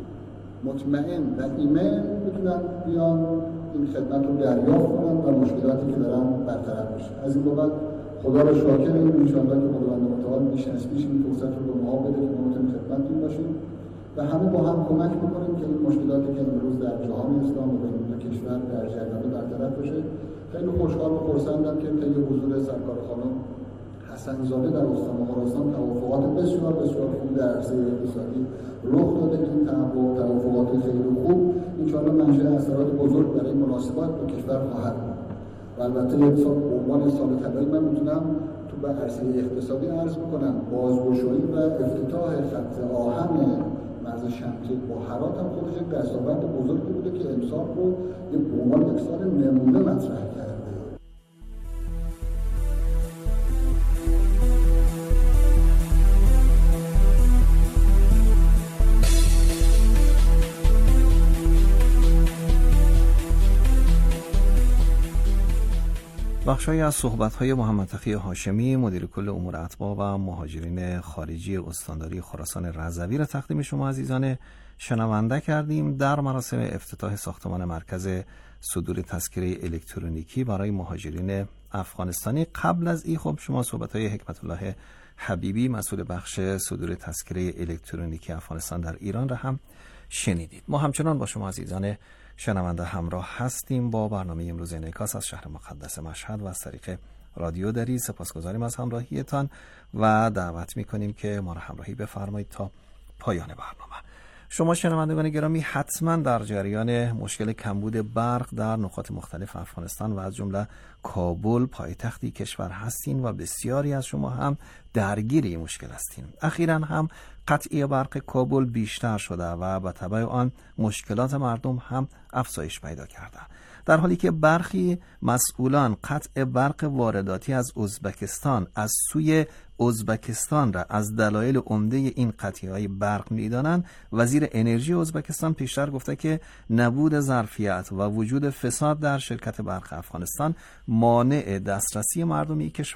مطمئن و ایمن بتونن بیان این خدمت رو دریافت کنن و مشکلاتی که دارن برطرف بشه. از این بابت خدا رو شاکریم ان شاءالله که خداوند متعال بیش از پیش این فرصت رو به ما بده که ما بتونیم خدمتتون باشیم و همه با هم کمک بکنیم که این مشکلاتی که امروز در جهان اسلام و بین دو کشور در جریان برطرف بشه. خیلی خوشحال و خرسندم که طی حضور سرکار خانم حسن زاده در استان خراسان توافقات بسیار بسیار خوب در عرصه اقتصادی رخ داده. این توافقات خیلی خوب ان شاءالله منشأ اثرات بزرگ برای مناسبات دو کشور خواهد بود. و البته یک سال عنوان سال طلایی من میتونم تو به عرصه اقتصادی عرض بکنم بازگشایی و افتتاح خط آهن مرز شمسی با هرات هم خودش یک دستاورد بزرگی بوده که امسال رو به عنوان یک سال نمونه مطرح کرده. بخشی از صحبت‌های محمد تقی هاشمی مدیر کل امور اتباع و مهاجرین خارجی استانداری خراسان رضوی را تقدیم شما عزیزان شنونده کردیم در مراسم افتتاح ساختمان مرکز صدور تذکره الکترونیکی برای مهاجرین افغانستانی. قبل از این خب شما صحبت‌های حکمت الله حبیبی مسئول بخش صدور تذکره الکترونیکی افغانستان در ایران را هم شنیدید. ما همچنان با شما عزیزان شنونده همراه هستیم با برنامه امروز انعکاس از شهر مقدس مشهد و از طریق رادیو دری. سپاسگزاریم از همراهیتان و دعوت میکنیم که ما را همراهی بفرمایید تا پایان برنامه. شما شنوندگان گرامی حتما در جریان مشکل کمبود برق در نقاط مختلف افغانستان و از جمله کابل پایتختی کشور هستین و بسیاری از شما هم درگیر این مشکل هستین. اخیراً هم قطعی برق کابل بیشتر شده و به تبع آن مشکلات مردم هم افزایش پیدا کرده، در حالی که برخی مسئولان قطع برق وارداتی از ازبکستان از سوی ازبکستان را از دلایل عمده این قطعی‌های برق می‌دانند. وزیر انرژی ازبکستان پیشتر گفته که نبود ظرفیت و وجود فساد در شرکت برق افغانستان مانع دسترسی مردم این کشور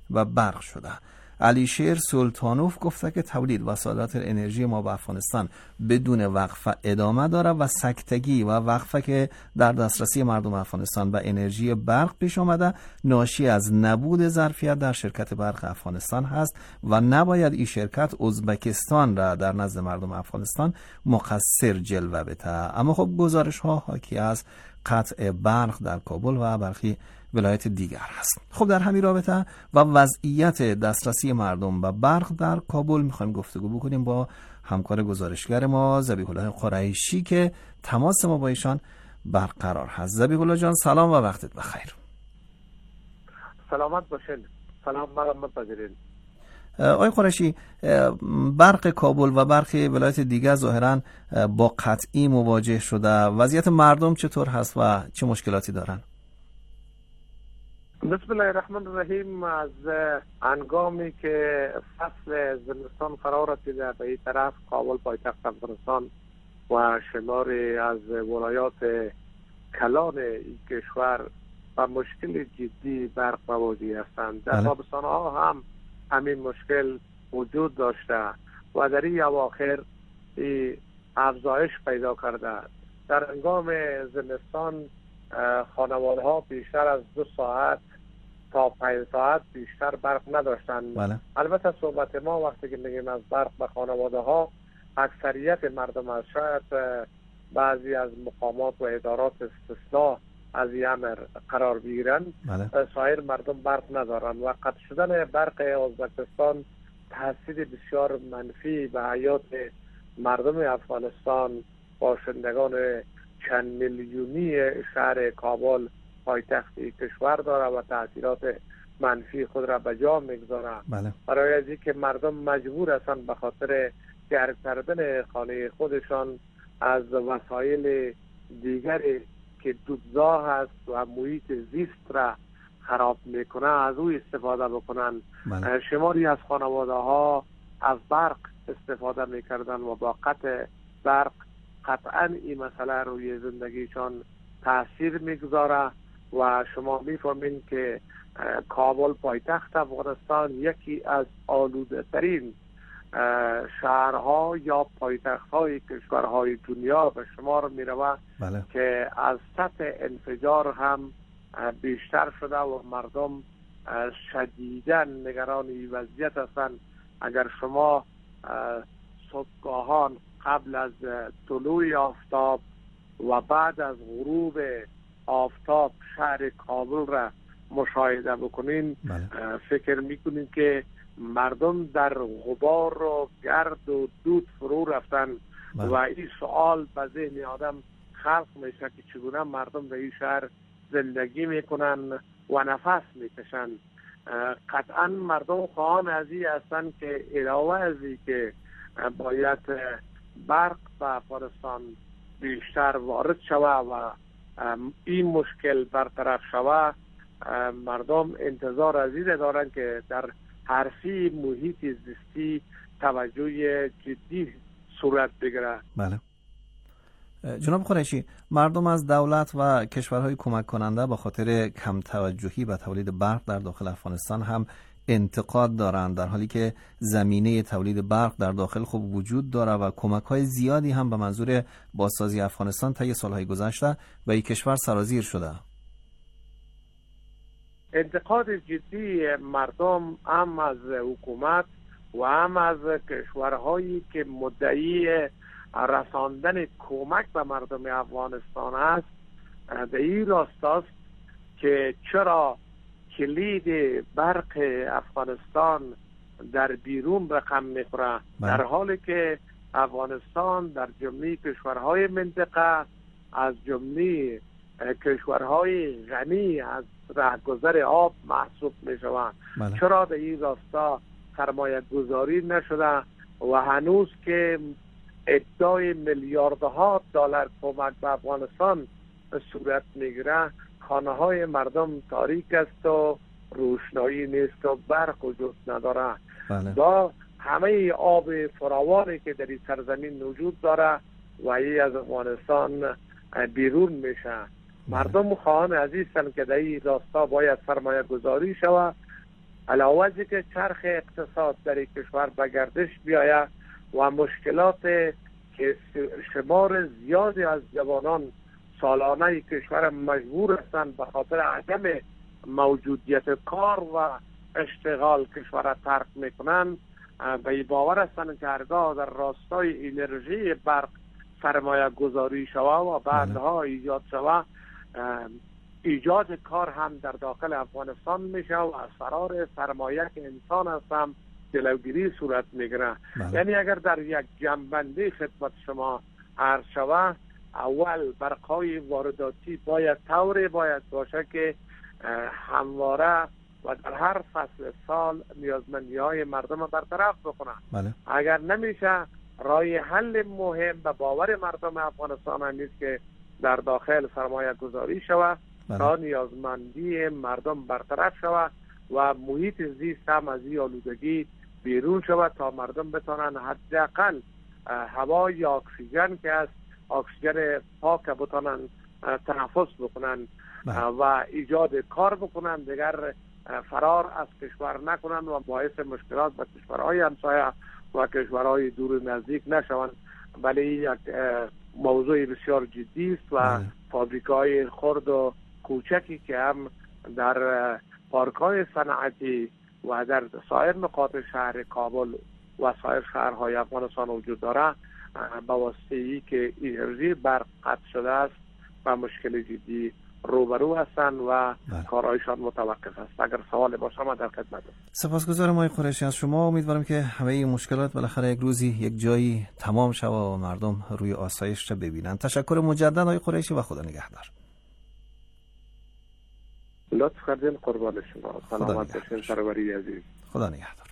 و برق شده. علیشیر سلطانوف گفته که تولید و صادرات انرژی ما به افغانستان بدون وقفه ادامه داره و سکتگی و وقفه که در دسترسی مردم افغانستان به انرژی برق پیش آمده ناشی از نبود ظرفیت در شرکت برق افغانستان هست و نباید این شرکت ازبکستان را در نزد مردم افغانستان مقصر جلوه بده. اما خب گزارش ها حاکی از قطع برق در کابل و برخی ولایت دیگر هست. خب در همین رابطه و وضعیت دسترسی مردم به برق در کابل میخوایم گفتگو بکنیم با همکار گزارشگر ما ذبیح الله قریشی که تماس ما با ایشان برقرار هست. ذبیح الله جان سلام و وقتت بخیر. سلامت باشین. سلام مرحمت بپذیرین. آقای قریشی، برق کابل و برخی ولایت دیگر ظاهرا با قطعی مواجه شده. وضعیت مردم چطور هست و چه مشکلاتی دارن؟ بسم الله الرحمن الرحیم. از هنگامی که فصل زمستان فرا رسیده به این طرف کابل پایتخت افغانستان و شماری از ولایات کلان این کشور و مشکل جدی برق مواجه هستند. در تابستان ها هم همین مشکل وجود داشته و در این اواخر افزایش پیدا کرده. در هنگام زمستان خانواده ها بیشتر از دو ساعت تا پنج ساعت بیشتر برق نداشتن. بله. البته صحبت ما وقتی که میگیم از برق به خانواده ها، اکثریت مردم از شاید بعضی از مقامات و ادارات استثناء از این امر قرار بگیرن. بله. سایر مردم برق ندارن و قطع شدن برق ازبکستان تاثیر بسیار منفی به حیات مردم افغانستان، باشندگان چند میلیونی شهر کابل پایتخت کشور داره و تاثیرات منفی خود را به جا میگذاره. بله. برای از اینکه مردم مجبور هستند به خاطر گرم کردن خانه خودشان از وسایل دیگری که دودزا هست و محیط زیست را خراب میکنه از او استفاده بکنن. بله. شماری از خانواده ها از برق استفاده میکردن و با قطع برق قطعا این مسئله روی زندگیشان تاثیر میگذاره و شما میفهمین که کابل پایتخت افغانستان یکی از آلوده ترین شهرها یا پایتخت های کشورهای دنیا به شمار میروه. بله. که از سطح انفجار هم بیشتر شده و مردم شدیداً نگران این وضعیت هستند. اگر شما صبحگاهان قبل از طلوع آفتاب و بعد از غروب آفتاب شهر کابل را مشاهده بکنین، بله. فکر میکنین که مردم در غبار و گرد و دود فرو رفتن. بله. و این سوال به ذهن آدم خلق میشه که چگونه مردم در این شهر زندگی میکنن و نفس میکشن. قطعا مردم خواهان از این هستن که علاوه از این که باید برق به افغانستان بیشتر وارد شوه و این مشکل برطرف شوه، مردم انتظار از این دارن که در حرفی محیط زیستی توجه جدی صورت بگیره. بله. جناب قریشی، مردم از دولت و کشورهای کمک کننده به خاطر کم توجهی به تولید برق در داخل افغانستان هم انتقاد دارند، در حالی که زمینه تولید برق در داخل خوب وجود داره و کمک‌های زیادی هم به منظور بازسازی افغانستان طی سالهای گذشته به این کشور سرازیر شده. انتقاد جدی مردم هم از حکومت و هم از کشورهایی که مدعی رساندن کمک به مردم افغانستان است به این راست است که چرا کلید برق افغانستان در بیرون رقم میخوره، در حالی که افغانستان در جمعی کشورهای منطقه از جمعی کشورهای غنی از رهگذر آب محسوب میشوند. بله. چرا در این راستا سرمایه گذاری نشده و هنوز که ادعای میلیاردها دلار کمک به افغانستان صورت میگیره، خانه های مردم تاریک است و روشنایی نیست و برق وجود نداره. بله. با همه آب فراوانی که در این سرزمین وجود داره و ای از افغانستان بیرون میشه، مردم خواهان عزیزن که در این راستا باید سرمایه گذاری شود علاوه از که چرخ اقتصاد در این کشور به گردش بیاید و مشکلات که شمار زیادی از جوانان سالانه کشور مجبور هستند به خاطر عدم موجودیت کار و اشتغال کشور را ترک میکنند، به باور هستند که هرگاه در راستای انرژی برق سرمایه گذاری شود و بعدها ایجاد شود، ایجاد کار هم در داخل افغانستان میشه و از فرار سرمایه که انسان است هم جلوگیری صورت میگیره. یعنی اگر در یک جنبندی خدمت شما عرض شود، اول برقای وارداتی باید طوری باید باشه که همواره و در هر فصل سال نیازمندی های مردم برطرف بکنن. بله. اگر نمیشه، راه حل مهم به باور مردم افغانستان هم نیست که در داخل سرمایه گذاری شود تا نیازمندی مردم برطرف شود و محیط زیست هم از این آلودگی بیرون شود تا مردم بتونن حداقل هوا یا اکسیژن که از اکسیژن پاک بتونن تنفس بکنن و ایجاد کار بکنن، دیگر فرار از کشور نکنن و باعث مشکلات به کشورهای همسایه و کشورهای دور نزدیک نشوند. ولی یک موضوع بسیار جدی است و فابریکای خرد و کوچکی که هم در پارک‌های صنعتی و در سایر نقاط شهر کابل و سایر شهرهای افغانستان وجود داره، به واسطه ای که انرژی برق قطع شده است و مشکل جدی روبرو هستند و کارهایشان متوقف است. اگر سوال باشه ما در خدمت هستم. سپاسگزارم آقای قریشی از شما. امیدوارم که همه این مشکلات بالاخره یک روزی یک جایی تمام شود و مردم روی آسایش را ببینند. تشکر مجدد آقای قریشی و خدا نگهدار. لطف کردین، قربان شما. سلامت باشین سروری عزیز. خدا نگهدار.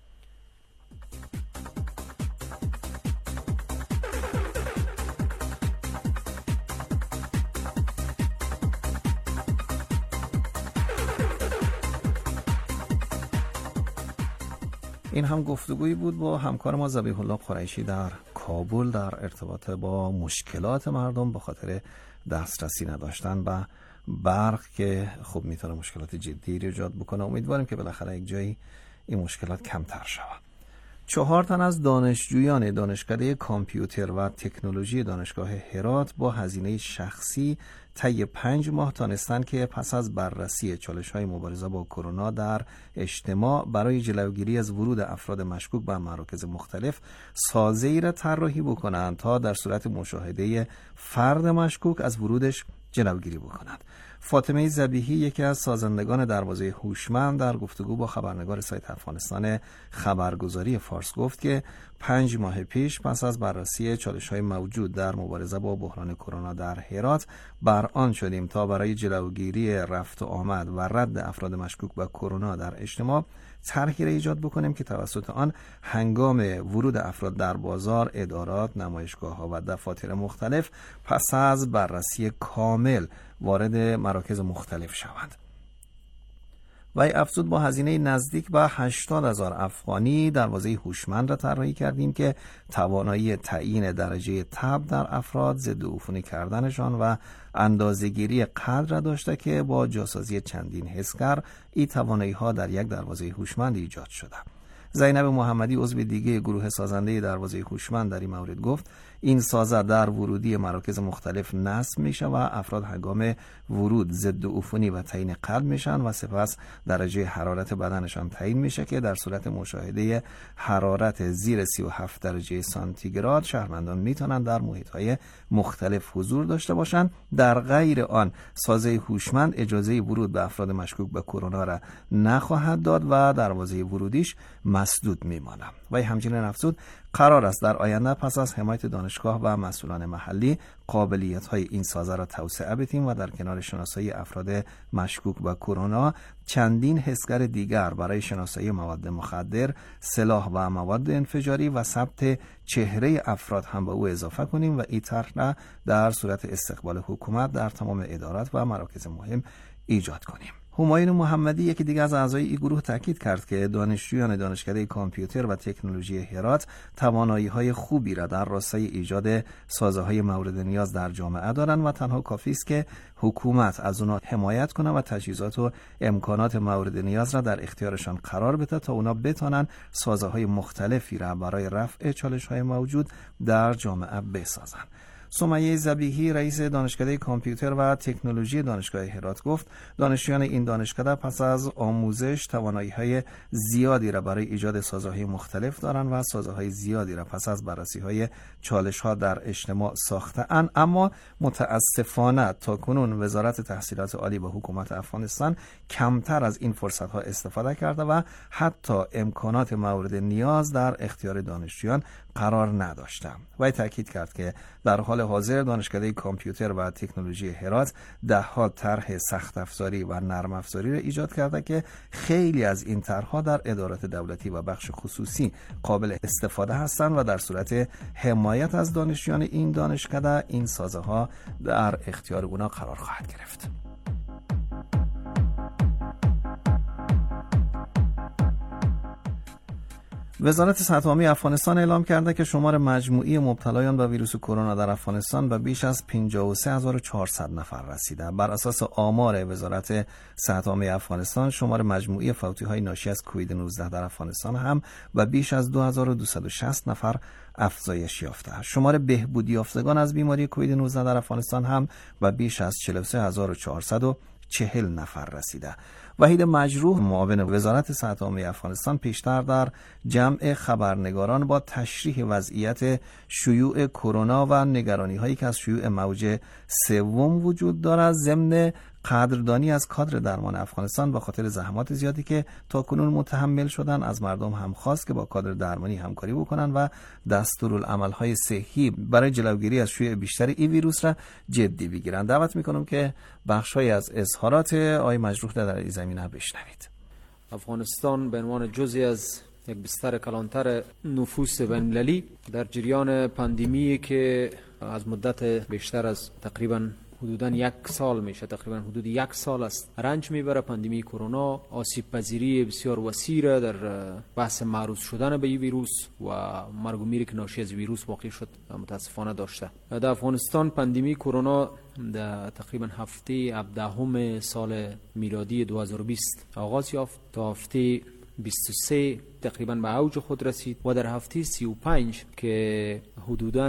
این هم گفتگویی بود با همکار ما ذبیح الله قریشی در کابل در ارتباط با مشکلات مردم به خاطر دسترسی نداشتن و برق که خب میتونه مشکلات جدی ایجاد بکنه. امیدواریم که بالاخره یک جایی این مشکلات کمتر شود. چهار تن از دانشجویان دانشکده کامپیوتر و تکنولوژی دانشگاه هرات با هزینه شخصی طی پنج ماه تانستند که پس از بررسی چالش‌های مبارزه با کرونا در اجتماع برای جلوگیری از ورود افراد مشکوک به مراکز مختلف سازه‌ای را طراحی بکنند تا در صورت مشاهده فرد مشکوک از ورودش جلوگیری بکنند. فاطمه ذبیحی یکی از سازندگان دروازه هوشمند در گفتگو با خبرنگار سایت افغانستان خبرگزاری فارس گفت که پنج ماه پیش پس از بررسی چالش‌های موجود در مبارزه با بحران کرونا در هرات بر آن شدیم تا برای جلوگیری رفت و آمد و رد افراد مشکوک به کرونا در اجتماع طرحی را ایجاد بکنیم که توسط آن هنگام ورود افراد در بازار، ادارات، نمایشگاه‌ها و دفاتر مختلف پس از بررسی کامل وارد مراکز مختلف شوند. و افزود با هزینه نزدیک به هشتاد هزار افغانی دروازه هوشمند را طراحی کردیم که توانایی تعیین درجه تب در افراد، ضد عفونی کردنشان و اندازه‌گیری قد را داشته که با جاسازی چندین حسگر این توانایی ها در یک دروازه هوشمند ایجاد شده. زینب محمدی عضو دیگه گروه سازنده دروازه هوشمند در این مورد گفت این سازه در ورودی مراکز مختلف نصب میشه و افراد هنگام ورود ضد عفونی و تعیین قد میشن و سپس درجه حرارت بدنشان تعیین میشه که در صورت مشاهده حرارت زیر سی و هفت درجه سانتیگراد شهروندان میتونن در محیط‌های مختلف حضور داشته باشند. در غیر آن سازه هوشمند اجازه ورود به افراد مشکوک به کرونا را نخواهد داد و دروازه ورودیش مسدود میمانه. و همچنین افزود قرار است در آینده پس از حمایت دانشگاه و مسئولان محلی قابلیت‌های این سازه را توسعه بدیم و در کنار شناسایی افراد مشکوک به کرونا چندین حسگر دیگر برای شناسایی مواد مخدر، سلاح و مواد انفجاری و ثبت چهره افراد هم به او اضافه کنیم و این طرح در صورت استقبال حکومت در تمام ادارات و مراکز مهم ایجاد کنیم. همایون محمدی یکی دیگه از اعضای این گروه تاکید کرد که دانشجویان دانشکده کامپیوتر و تکنولوژی هرات توانایی‌های خوبی را در راستای ایجاد سازه‌های مورد نیاز در جامعه دارند و تنها کافی است که حکومت از اونها حمایت کنه و تجهیزات و امکانات مورد نیاز را در اختیارشان قرار بده تا اونا بتونن سازه‌های مختلفی را برای رفع چالش‌های موجود در جامعه بسازند. سمیه ذبیحی رئیس دانشکده کامپیوتر و تکنولوژی دانشگاه هرات گفت دانشجویان این دانشکده پس از آموزش توانایی‌های زیادی را برای ایجاد سازه‌های مختلف دارند و سازه‌های زیادی را پس از بررسی‌های چالش‌ها در اجتماع ساخته‌اند، اما متاسفانه تاکنون وزارت تحصیلات عالی و حکومت افغانستان کمتر از این فرصت‌ها استفاده کرده و حتی امکانات مورد نیاز در اختیار دانشجویان قرار نداشته. و تاکید کرد که در حال حاضر دانشکده کامپیوتر و تکنولوژی هرات ده ها طرح سخت افزاری و نرم افزاری را ایجاد کرده که خیلی از این طرح‌ها در ادارات دولتی و بخش خصوصی قابل استفاده هستند و در صورت حمایت از دانشجویان این دانشکده این سازه‌ها در اختیار اونا قرار خواهد گرفت. وزارت صحت عامه افغانستان اعلام کرده که شمار مجموعی مبتلایان به ویروس کرونا در افغانستان به بیش از پنجاه و سه هزار و چهارصد نفر رسیده. بر اساس آمار وزارت صحت عامه افغانستان شمار مجموعی فوتی‌های ناشی از کووید نوزده در افغانستان هم به بیش از دو هزار و دویست و شصت نفر افزایش یافته. شمار بهبودی یافتگان از بیماری کووید نوزده در افغانستان هم به بیش از چهل و سه هزار و چهارصد و چهل نفر رسیده. وحید مجروح معاون وزارت صحت عامه افغانستان پیشتر در جمع خبرنگاران با تشریح وضعیت شیوع کرونا و نگرانی هایی که از شیوع موج سوم وجود دارد ضمن قدردانی از کادر درمان افغانستان به خاطر زحمات زیادی که تاکنون متحمل شدن از مردم هم خواست که با کادر درمانی همکاری بکنن و دستورالعمل‌های صحی برای جلوگیری از شیوع بیشتر این ویروس را جدی بگیرن. دعوت میکنم که بخش‌هایی از اظهارات آقای مجروح در این زمینه بشنوید. افغانستان به عنوان جزئی از یک بستر کلانتر نفوس بین‌المللی در جریان پاندمی که از مدت بیشتر از تقریباً حدوداً یک سال میشه، تقریباً حدود یک سال است رنج میبره پاندمی کرونا، آسیب پذیری بسیار وسیع در بحث معروض شدن به این ویروس و مرگ و میری که ناشی از ویروس واقع شد متاسفانه داشته. در افغانستان پاندمی کرونا در تقریباً هفته هفدهم سال میلادی دو هزار و بیست آغاز یافت تا هفته بیست و سه تقریباً به اوج خود رسید و در هفته سی و پنج که حدوداً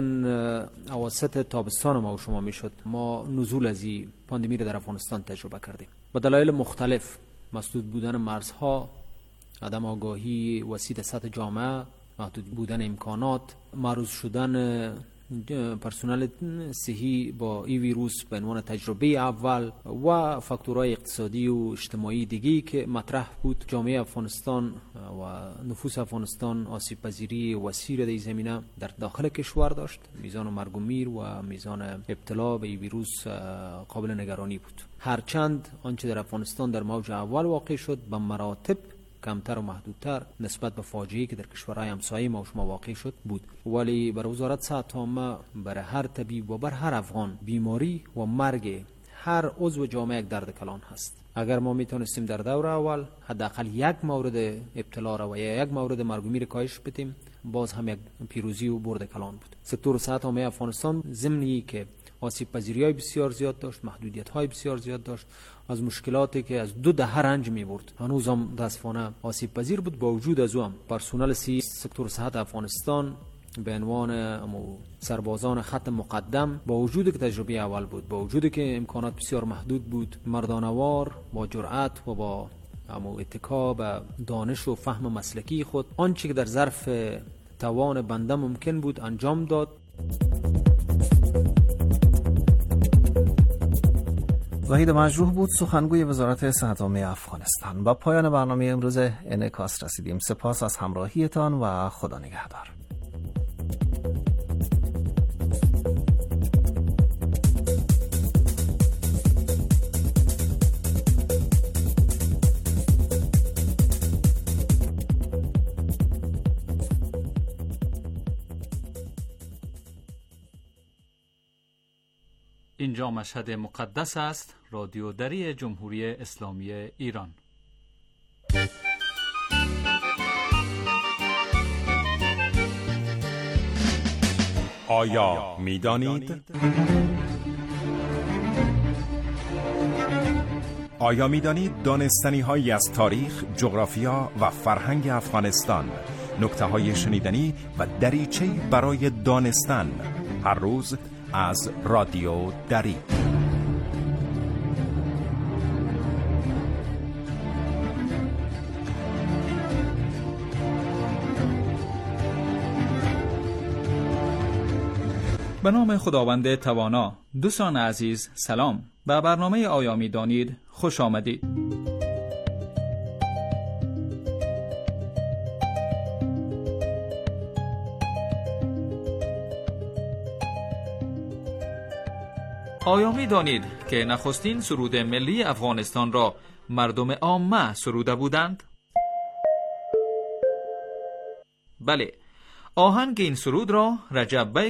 اواسط تابستان ما و شما میشد ما نزول از این پاندمی را در افغانستان تجربه کردیم. با دلایل مختلف، مسدود بودن مرزها، عدم آگاهی وسیع سطح جامعه، محدود بودن امکانات، معروض شدن پرسنل صحی با این ویروس به عنوان تجربه اول و فاکتورهای اقتصادی و اجتماعی دیگی که مطرح بود، جامعه افغانستان و نفوس افغانستان آسیب پذیری وسیع در این زمینه در داخل کشور داشت. میزان مرگ و میر و میزان ابتلا به این ویروس قابل نگرانی بود. هرچند آنچه در افغانستان در موج اول واقع شد به مراتب کمتر و محدودتر نسبت به فاجعه‌ای که در کشورهای همسایه ما و شما واقع شد بود، ولی برای وزارت صحت عامه برای هر طبیب و بر هر افغان بیماری و مرگ هر عضو جامعه یک درد کلان هست. اگر ما میتونستیم در دور اول حداقل یک مورد ابتلا را و یا یک مورد مرگ و میر کاهش بدیم، باز هم یک پیروزی و برد کلان بود. سکتور صحت عامه افغانستان ضمنی که آسیب پذیری‌های بسیار زیاد داشت، محدودیت‌های بسیار زیاد داشت، از مشکلاتی که از دو دهه رنج می‌برد هنوز هم متأسفانه آسیب پذیر بود. با وجود از او هم پرسنل سی سکتور صحت افغانستان به عنوان سربازان خط مقدم با وجودی که تجربه اول بود، با وجودی که امکانات بسیار محدود بود، مردانوار با جرأت و با اما اتکا به دانش و فهم مسلکی خود آنچه که در ظرف توان بنده ممکن بود انجام داد. وحید مجروح بود سخنگوی وزارت صحت عامه افغانستان. با پایان برنامه امروز انعکاس رسیدیم. سپاس از همراهیتان و خدا نگهدار. اینجا مشهد مقدس است، رادیو دری جمهوری اسلامی ایران. آیا می‌دانید؟ آیا می‌دانید دانستنی هایی از تاریخ، جغرافیا و فرهنگ افغانستان، نکته های شنیدنی و دریچه‌ای برای دانستن، هر روز از رادیو دری. به نام خداوند توانا. دوستان عزیز سلام. به برنامه آیا می‌دانید خوش آمدید. آیا می‌دانید که نخستین سرود ملی افغانستان را مردم عامه سروده بودند؟ بله، آهنگ این سرود را رجب بیگ